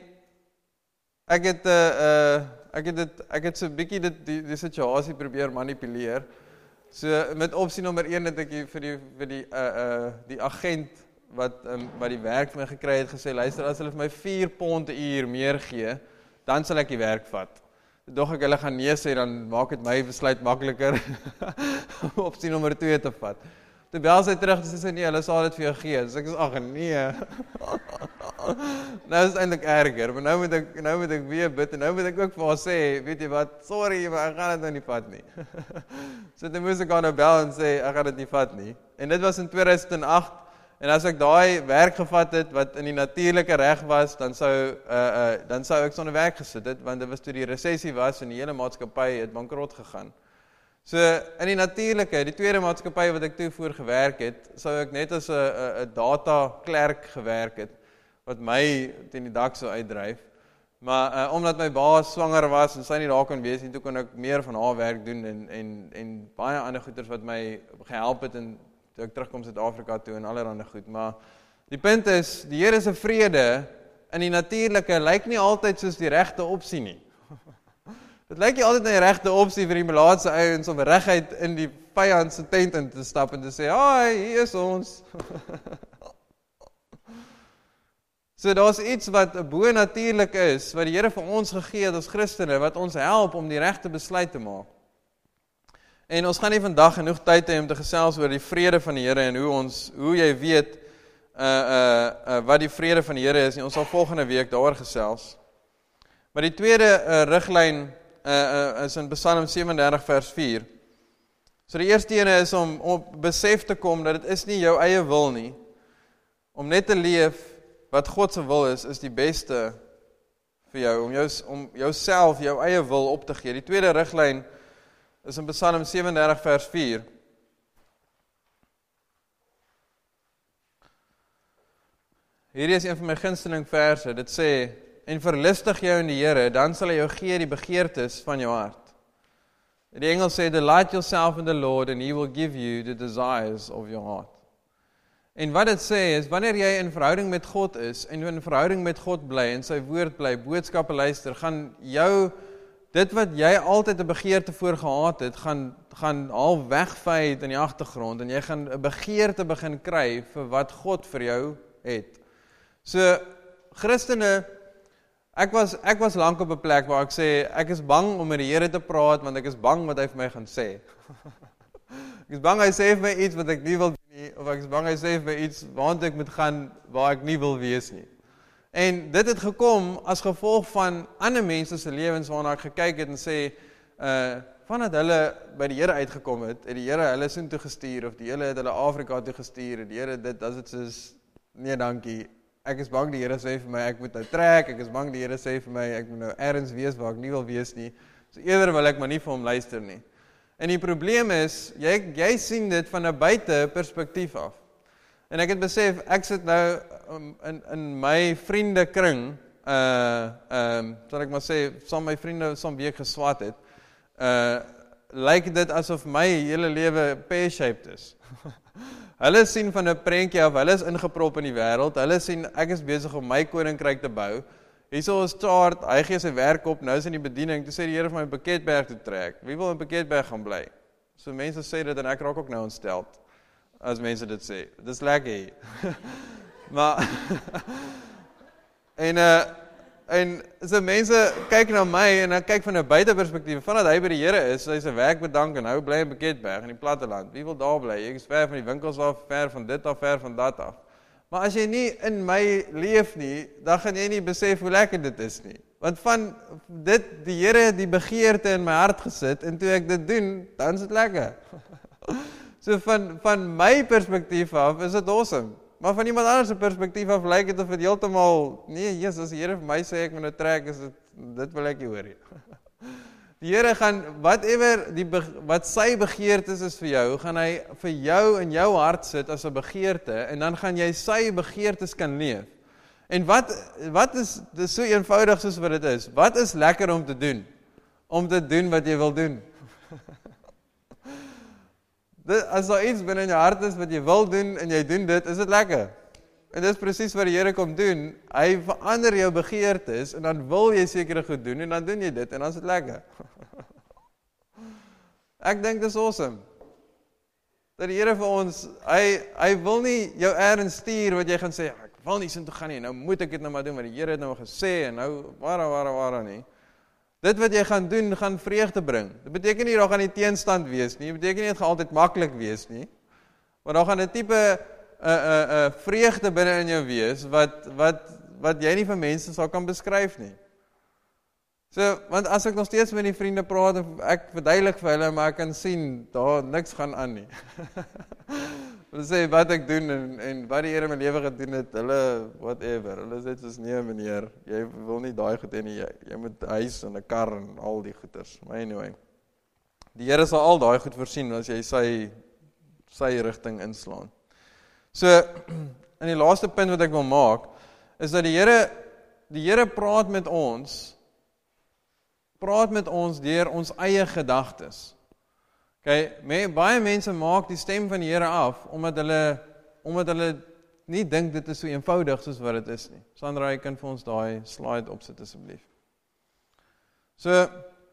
ek het, uh, uh, ek het, dit, ek het so 'n bietjie dit, die, die situasie probeer manipuleer. So, met opsie nommer een het ek vir die, vir die, uh, uh, die agent, wat, um, wat die werk vir my gekry het, gesê, luister, as hulle vir my vier pond 'n uur meer gee, dan sal ek die werk vat. Dog ek hulle gaan nee sê, dan maak dit my besluit makliker om opsie nommer twee te vat. Toe bel sy terug, sy sê nee, hulle sal dit vir jou gee. So ek sê, ag nee. Nou is het eintlik erger, maar nou moet ek, nou moet ek weer bid, en nou moet ek ook vir haar sê, weet jy wat, sorry, maar ek gaan dit nou nie vat nie. So toe moes ek haar nou bel en sê, ek gaan dit nie vat nie. En dit was in twee duisend agt, en as ek daai werk gevat het, wat in die natuurlike reg was, dan sou, uh, uh, dan sou ek sonder werk gesit het, want dit was toe die resessie was, en die hele maatskappy het bankrot gegaan. So, in die natuurlike, die tweede maatskappy wat ek toe voor gewerk het, sou ek net as 'n data klerk gewerk het, wat my teen die dak sou uitdryf. Maar uh, omdat my baas swanger was, en sy nie daar kon wees nie, toe kon ek meer van haar werk doen, en, en, en baie ander goeders wat my gehelp het, en toe ek terugkom Suid-Afrika toe, en allerhande goed. Maar die punt is, die Here se vrede, in die natuurlike, lyk nie altyd soos die regte opsie nie. Dit lyk nie altyd na die regte opsie vir die malaatse ouens om reguit in die vyand se tent in te stap en te sê, "Haai, hier is ons." So daar's iets wat bo-natuurlik is, wat die Here vir ons gegee het as Christene, wat ons help om die regte besluit te maak. En ons gaan nie vandag genoeg tyd hê om te gesels oor die vrede van die Here en hoe ons, hoe jy weet uh, uh, uh, wat die vrede van die Here is. En ons sal volgende week daaroor gesels. Maar die tweede uh, riglyn Uh, uh, is in Psalm sewendertig vers vier. So die eerste ene is om op besef te kom dat dit is nie jou eie wil nie. Om net te leef wat God se wil is, is die beste vir jou, om jou, om jouself, jou eie wil op te gee. Die tweede riglyn is in Psalm sewendertig vers vier. Hierdie is een van my gunsteling verse, dit sê, en verlustig jou in die Here, dan sal hy jou gee die begeertes van jou hart. Die Engels sê, delight yourself in the Lord, and he will give you the desires of your heart. En wat dit sê is, wanneer jy in verhouding met God is, en in verhouding met God bly, en sy woord bly, boodskappe luister, gaan jou, dit wat jy altyd 'n begeerte voor gehad het, gaan, gaan al wegvyd in die agtergrond, en jy gaan 'n begeerte begin kry, vir wat God vir jou het. So, Christene, Ek was, ek was lank op 'n plek waar ek sê, ek is bang om met die Here te praat, want ek is bang wat hy vir my gaan sê. Ek is bang hy sê vir my iets wat ek nie wil doen nie, of ek is bang hy sê vir my iets waant ek moet gaan, waar ek nie wil wees nie. En dit het gekom as gevolg van ander mense se lewens waarna ek gekyk het en sê, uh, vandat hulle by die Here uitgekom het, het die Here hulle soheen toe gestuur, of die Here het hulle Afrika toe gestuur, en die Here dit, as dit soos, nee dankie, ek is bang die Here sê vir my, ek moet nou trek, ek is bang die Here sê vir my, ek moet nou ergens wees waar ek nie wil wees nie, so eerder wil ek maar nie vir hom luister nie. En die probleem is, jy, jy sien dit van 'n buite perspektief af. En ek het besef, ek sit nou um, in, in my vriendekring, uh, um, sal ek maar sê, saam my vriende saam week geswat het, uh, lyk dit asof my hele lewe pear-shaped is. Hulle sien van 'n prentjie af, hulle is ingeprop in die wêreld, hulle sien, ek is besig om my koninkryk te bou, hierso is Chart, hy gee sy werk op, nou is in die bediening, toe sê die Here vir my Piketberg toe trek, wie wil in Piketberg gaan bly? So mense sê dit en ek raak ook nou ontsteld, as mense dit sê. Dis lekker hier. Maar en uh, en so mense kyk na my en dan kyk van 'n buiteperspektief, vandat hy by die Here is, hy sy werk bedank en nou bly in Beketberg in die platteland. Wie wil daar bly? Ek is ver van die winkels af, ver van dit af, ver van dat af. Maar as jy nie in my leef nie, dan gaan jy nie besef hoe lekker dit is nie. Want van dit, die Here die begeerte in my hart gesit, en toe ek dit doen, dan is dit lekker. So van, van my perspektief af is dit awesome. Maar van iemand anders se perspektief af lyk dit of dit heeltemal, nee, Jesus, as die Here vir my sê ek moet nou trek, is dit, dit wil ek nie hoor nie. Die Here gaan, whatever, die, wat sy begeertes is vir jou, gaan hy vir jou in jou hart sit as 'n begeerte, en dan gaan jy sy begeertes kan leef. En wat, wat is, dit is so eenvoudig soos wat dit is, wat is lekker om te doen? Om te doen wat jy wil doen. Dit, as daar iets binne in jou hart is wat jy wil doen, en jy doen dit, is dit lekker. En dis presies wat die Here kom doen, hy verander jou begeertes, en dan wil jy sekere goed doen, en dan doen jy dit, en dan is dit lekker. Ek dink dis awesome. Dat die Here vir ons, hy, hy wil nie jou ergens stuur, wat jy gaan sê, ek wil nie sin toe gaan nie, nou moet ek dit nou maar doen, wat die Here het nou gesê, en nou, wara, wara, wara nie. Dit wat jy gaan doen, gaan vreugde bring. Dit beteken nie, daar gaan nie teenstand wees nie, dit beteken nie, dit gaan altyd maklik wees nie, maar daar gaan 'n tipe uh, uh, uh, vreugde binne in jou wees, wat, wat, wat jy nie vir mense sal kan beskryf nie. So, want as ek nog steeds met die vriende praat, ek verduidelik vir hulle, maar ek kan sien, daar niks gaan aan nie. Hulle sê wat ek doen, en, en wat die Here in my lewe gedoen het, hulle, whatever, hulle sê soos, nee meneer, jy wil nie daai goed hê nie, jy, jy moet 'n huis en 'n kar en al die goeders, maar anyway. Die Here sal al daai goed voorsien, as jy sy, sy rigting inslaan. So, in die laaste punt wat ek wil maak, is dat die Here, die Here praat met ons, praat met ons deur ons eie gedagtes. Okay, me, baie mense maak die stem van die Here af, omdat hulle, omdat hulle nie dink dit is so eenvoudig soos wat dit is nie. Sandra, jy kan vir ons daai slide opsit asseblief. So,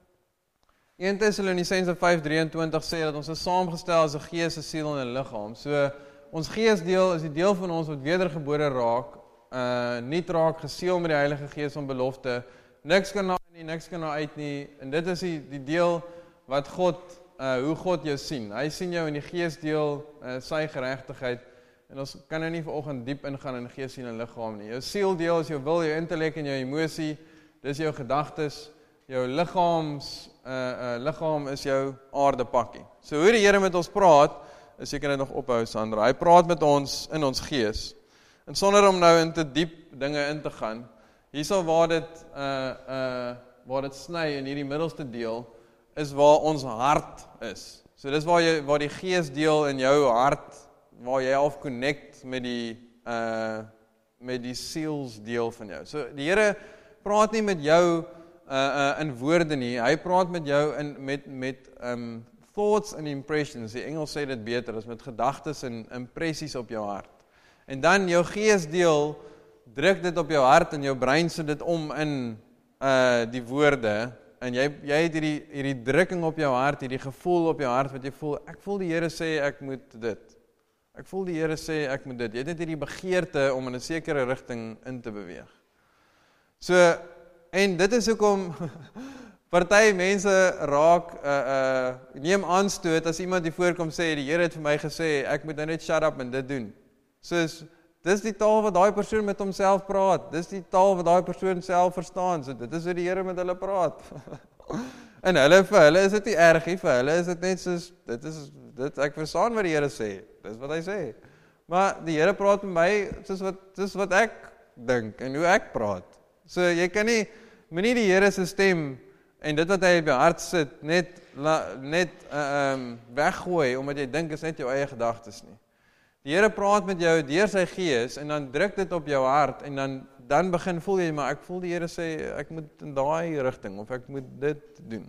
Eerste Tessalonisense vyf drieëntwintig sê dat ons is saamgestel as 'n gees, 'n siel en 'n liggaam. So, ons geesdeel is die deel van ons wat wedergebore raak, uh, nie raak geseël met die Heilige Gees van belofte, niks kan na nie, niks kan na uit nie, en dit is die, die deel wat God, uh, hoe God jou sien. Hy sien jou in die geesdeel, uh, sy geregtigheid, en ons kan nou nie vanoggend diep ingaan in gees, siel en liggaam nie. Jou sieldeel is jou wil, jou intellek en jou emosie, dis jou gedagtes, jou liggaams, uh, uh, liggaam is jou aardepakkie. So hoe die Here met ons praat, is jy kan dit nog ophou, Sandra, hy praat met ons in ons gees, en sonder om nou in te diep dinge in te gaan, hierso waar dit, uh, uh, waar dit sny in hierdie middelste deel, is waar ons hart is. So dis waar, jy, waar die geesdeel in jou hart, waar jy half connect met die, uh, met die sielsdeel van jou. So die Here praat nie met jou uh, uh, in woorde nie, hy praat met jou in, met, met um, thoughts and impressions, die Engels sê dit beter, as met gedagtes en impressies op jou hart. En dan jou geesdeel druk dit op jou hart en jou brein sit dit om in uh, die woorde, en jy, jy het hierdie, hierdie drukking op jou hart, hierdie gevoel op jou hart, wat jy voel, ek voel die Here sê ek moet dit, ek voel die Here sê ek moet dit, jy het net hierdie begeerte om in 'n sekere rigting in te beweeg. So, en dit is hoekom party mense raak, uh, uh, neem aanstoot as iemand die voorkom sê, die Here het vir my gesê, ek moet nou net shut up en dit doen. Soos, dis die taal wat daai persoon met homself praat, dis die taal wat daai persoon self verstaan, so dit is hoe die Here met hulle praat. En hulle, vir hulle is dit nie erg nie, vir hulle is dit net soos, dit is, dit, ek verstaan wat die Here sê, dis wat hy sê. Maar die Here praat met my, soos wat, soos wat ek dink, en hoe ek praat. So, jy kan nie, moenie die Here se stem, en dit wat hy op jou hart sit, net, la, net uh, um, weggooi, omdat jy dink is net jou eie gedagtes nie. Die Here praat met jou deur sy gees, en dan druk dit op jou hart, en dan, dan begin voel jy, maar ek voel die Here sê, ek moet in daai rigting, of ek moet dit doen.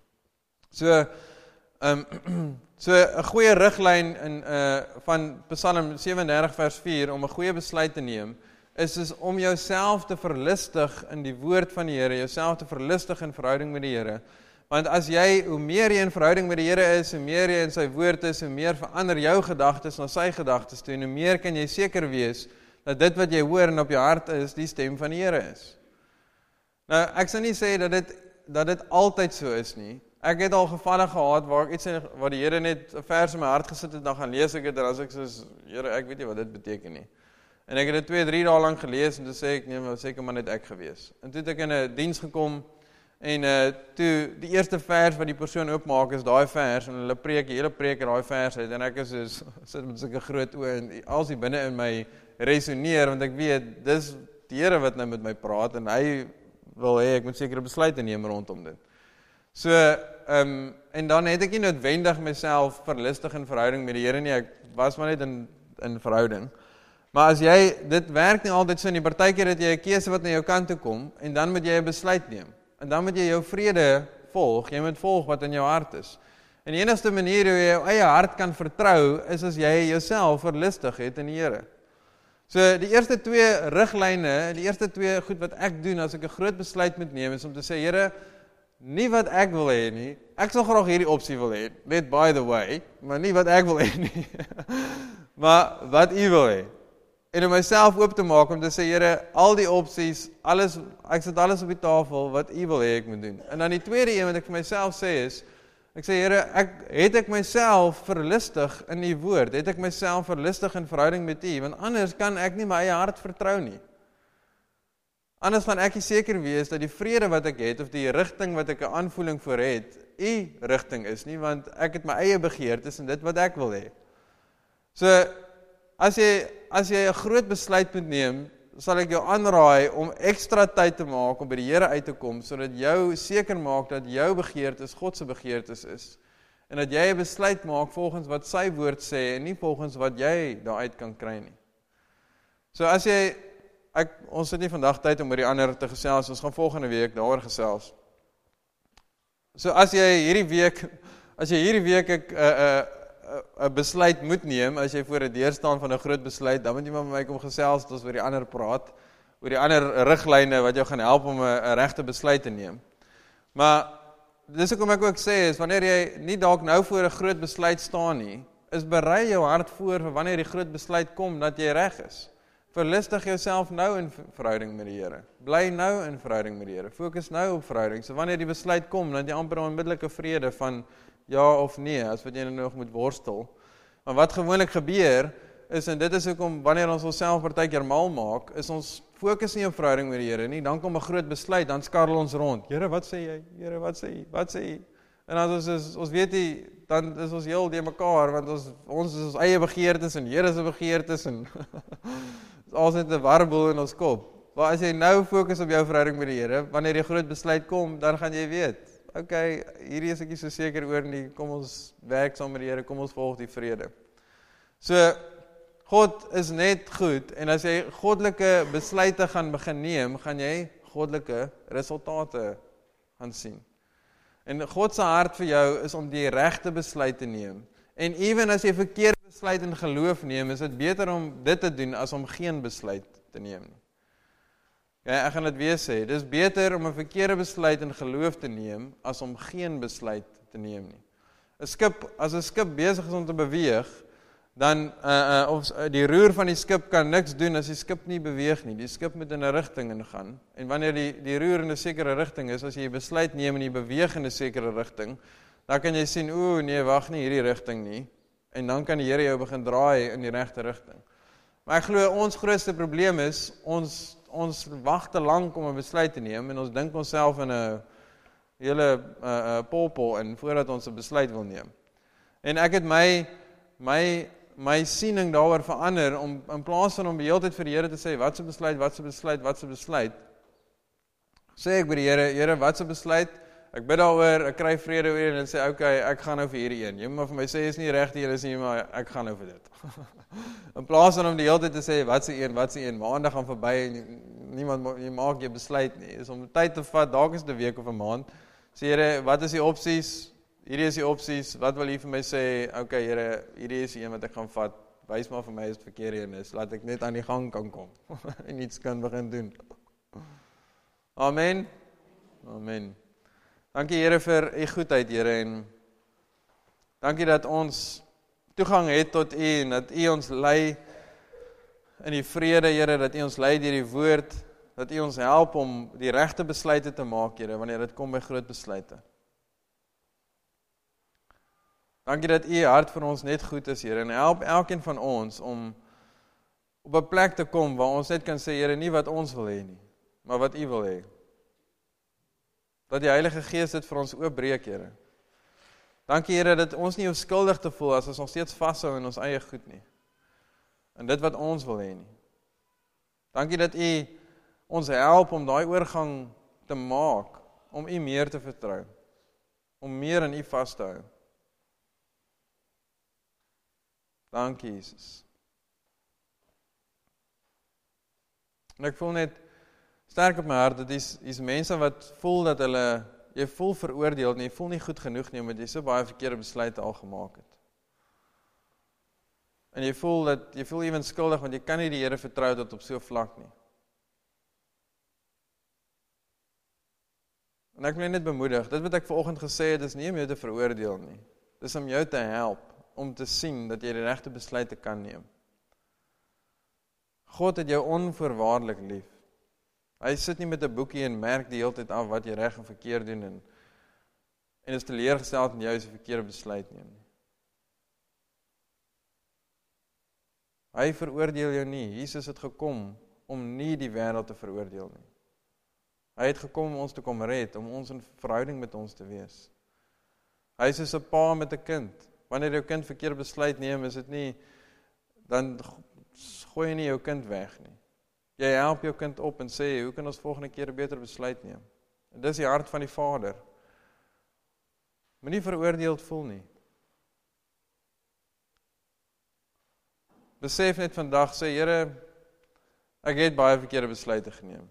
So, um, so 'n goeie riglyn in, uh, van Psalm sewe en dertig vers vier, om 'n goeie besluit te neem, is is om jouself te verlustig in die woord van die Here, jouself te verlustig in verhouding met die Here, Want as jy, hoe meer jy in verhouding met die Here is, hoe meer jy in sy woord is, hoe meer verander jou gedagtes na sy gedagtes toe, en hoe meer kan jy seker wees, dat dit wat jy hoor en op jou hart is, die stem van die Here is. Nou, ek sal nie sê dat dit, dat dit altyd so is nie. Ek het al gevalle gehad waar ek iets in, waar die Here net 'n vers in my hart gesit het, dan gaan lees ek dit, en as ek soos, Here, ek weet nie wat dit beteken nie. En ek het dit twee, drie dae lang gelees, en toe sê ek, nee, maar seker maar net ek gewees. En toe het ek in 'n diens gekom, en uh, toe, die eerste vers wat die persoon oopmaak, is daai vers, en hulle preek, die hele preek in daai vers uit, en ek is soos, sit met sulke groot oë, en als die binne in my resoneer, want ek weet, dis die Here wat nou met my praat, en hy wil hê, ek moet sekere besluite neem rondom dit. So, um, en dan het ek nie noodwendig myself verlustig in verhouding met die Here nie, ek was maar net in, in verhouding. Maar as jy, dit werk nie altyd so nie, partykeer het jy 'n keuse wat na jou kant toe kom, en dan moet jy 'n besluit neem. En dan moet jy jou vrede volg, jy moet volg wat in jou hart is. En die enigste manier hoe jy jou eie hart kan vertrou, is as jy jouself verlustig het in die Here. So, die eerste twee riglyne, die eerste twee goed wat ek doen, as ek 'n groot besluit moet neem, is om te sê, Here, nie wat ek wil hê nie, ek sal graag hierdie opsie wil hê, net by the way, maar nie wat ek wil hê nie, maar wat U wil hê. En om myself oop te maak, om te sê, Here, al die opsies, alles, ek sit alles op die tafel, wat U wil hê ek moet doen. En dan die tweede een wat ek vir myself sê is, ek sê, Here, ek, het ek myself verlustig in U woord, het ek myself verlustig in verhouding met U, want anders kan ek nie my eie hart vertrou nie. Anders gaan ek nie seker wees dat die vrede wat ek het, of die rigting wat ek 'n aanvoeling voor het, U rigting is nie, want ek het my eie begeertes en dit wat ek wil hê. So, as jy, as jy 'n groot besluit moet neem, sal ek jou aanraai om ekstra tyd te maak om by die Here uit te kom, sodat jou seker maak dat jou begeertes God se begeertes is, en dat jy 'n besluit maak volgens wat sy woord sê, en nie volgens wat jy daaruit kan kry nie. So as jy, ek, ons het nie vandag tyd om oor die ander te gesels, ons gaan volgende week daaroor gesels. So as jy hierdie week, as jy hierdie week ek 'n uh, 'n uh, besluit moet neem, as jy voor 'n deur staan van 'n groot besluit, dan moet jy maar met my kom gesels, as ons oor die ander praat, oor die ander riglyne wat jou gaan help om 'n, 'n regte besluit te neem. Maar dis hoekom ek ook sê, is wanneer jy nie dalk nou voor 'n groot besluit staan nie, is berei jou hart voor vir wanneer die groot besluit kom, dat jy reg is. Verlustig jouself nou in verhouding met die Here. Bly nou in verhouding met die Here. Fokus nou op verhouding. So wanneer die besluit kom, dan jy amper 'n onmiddellike vrede van ja of nee, as wat jy nou nog moet worstel. Maar wat gewoonlik gebeur, is, en dit is hoekom wanneer ons onsself partykeer mal maak, is ons fokus nie op verhouding met die Here nie, dan kom 'n groot besluit, dan skarrel ons rond. Here, wat sê jy? Here, wat sê jy? Wat sê jy? En as ons is, ons weet nie, dan is ons heel de mekaar, want ons, ons is ons eie begeertes, en Here se begeertes, en ons het 'n warboel in ons kop. Maar as jy nou fokus op jou verhouding met die Here, wanneer die groot besluit kom, dan gaan jy weet, okay, hierdie is ek nie so seker oor nie, kom ons werk saam met die Here, kom ons volg die vrede. So, God is net goed, en as jy goddelike besluite gaan begin neem, gaan jy goddelike resultate gaan sien. En God se hart vir jou is om die regte besluit te neem. En ewen as jy verkeerde besluit in geloof neem, is dit beter om dit te doen as om geen besluit te neem nie. Ja, ek gaan dit weer sê, dit is beter om 'n verkeerde besluit in geloof te neem, as om geen besluit te neem nie. 'n Skip, as 'n skip besig is om te beweeg, dan, uh, uh, of uh, die roer van die skip kan niks doen as die skip nie beweeg nie. Die skip moet in 'n rigting ingaan. En wanneer die, die roer in 'n sekere rigting is, as jy besluit neem en jy beweeg in 'n sekere rigting, dan kan jy sien, o nee, wag nie hierdie rigting nie. En dan kan die Here jou begin draai in die regte rigting. Maar ek glo ons grootste probleem is, ons ons wag te lank om 'n besluit te neem, en ons dink onsself in 'n hele uh, uh, polpol in, voordat ons 'n besluit wil neem. En ek het my, my, my siening daaroor verander, om in plaas van om die hele tyd vir die Here te sê, wat se besluit, wat se besluit, wat se besluit, sê ek by die Here, Here, wat se besluit, ek bid daaroor, ek kry vrede oor, en sê, okay, ek gaan nou vir hierdie een, jy moet maar vir my sê, is nie reg die een, is nie, maar ek gaan nou vir dit. In plaas van om die hele tyd te sê, wat se een, wat se een, maandag gaan verby, en niemand, jy maak jy besluit nie, is om tyd te vat, dalk is dit 'n week of 'n maand, sê Here, wat is die opsies, hierdie is die opsies, wat wil U vir my sê, okay Here, hierdie is die een wat ek gaan vat, wys maar vir my as dit verkeerde een is, laat ek net aan die gang kan kom, en iets kan begin doen. Amen, amen. Dankie Here vir u goedheid, Here, en dankie dat ons toegang het tot u en dat u ons lei in die vrede, Here, dat u ons lei deur die woord, dat u ons help om die regte besluite te maak, Here, wanneer dit kom by groot besluite. Dankie dat u hart vir ons net goed is, Here, en help elkeen van ons om op 'n plek te kom waar ons net kan sê, Here, nie wat ons wil hê nie, maar wat u wil hê. Dat die Heilige Gees dit vir ons oopbreek, Here. Dankie, Here, dat ons nie hoef skuldig te voel as ons nog steeds vashou in ons eie goed nie. En dit wat ons wil hê nie. Dankie dat u ons help om daai oorgang te maak, om u meer te vertrou, om meer in u vas te hou. Dankie, Jesus. En ek voel net sterk op my hart, dat is, is mense wat voel dat hulle, jy voel veroordeel, en jy voel nie goed genoeg nie, omdat jy so baie verkeerde besluite al gemaak het. En jy voel dat, jy voel even skuldig, want jy kan nie die Here vertrou tot op so vlak nie. En ek wil net bemoedig, dit wat ek vanoggend gesê het, is nie om jou te veroordeel nie. Dit is om jou te help, om te sien dat jy die regte besluite kan neem. God het jou onvoorwaardelik lief. Hy sit nie met 'n boekie en merk die hele tyd af wat jy reg en verkeerd doen en, en is teleurgesteld in jou as jy 'n verkeerde besluit neem nie. Hy veroordeel jou nie. Jesus het gekom om nie die wêreld te veroordeel nie. Hy het gekom om ons te kom red, om ons in verhouding met ons te wees. Hy is soos 'n pa met 'n kind. Wanneer jou kind verkeerde besluit neem, is dit nie, dan gooi jy nie jou kind weg nie. Jy help jou kind op en sê, hoe kan ons volgende keer 'n beter besluit neem? En dis die hart van die Vader. Moenie veroordeeld voel nie. Besef net vandag, sê, Here, ek het baie verkeerde besluite geneem.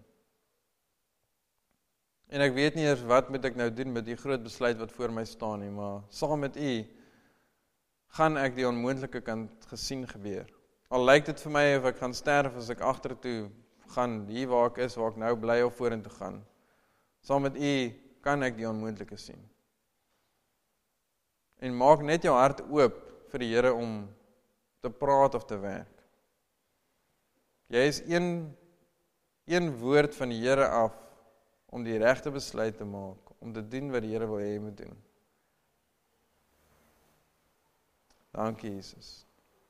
En ek weet nie eers wat moet ek nou doen met die groot besluit wat voor my staan nie, maar saam met u gaan ek die onmoontlike kan gesien gebeur. Al lyk dit vir my of ek gaan sterf as ek agtertoe gaan, hier waar ek is, waar ek nou bly of vorentoe gaan. Saam met u kan ek die onmoontlike sien. En maak net jou hart oop vir die Here om te praat of te werk. Jy is een, een woord van die Here af om die regte besluit te maak, om te doen wat die Here wil hê jy moet doen. Dankie, Jesus.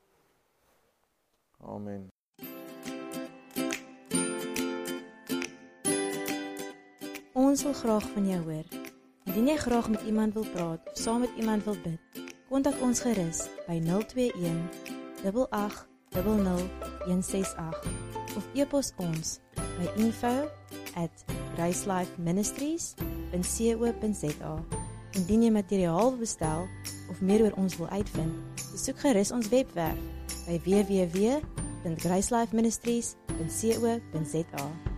Amen. Ons wil graag van jou hoor. Indien jy graag met iemand wil praat of saam met iemand wil bid, kontak ons gerus by nul twee een, agt agt, nul nul, een ses agt of e-pos ons by info at gracelifeministries punt co punt za. Indien jy materiaal wil bestel of meer oor ons wil uitvind, besoek gerus ons webwerf by w w w punt gracelifeministries punt co punt za.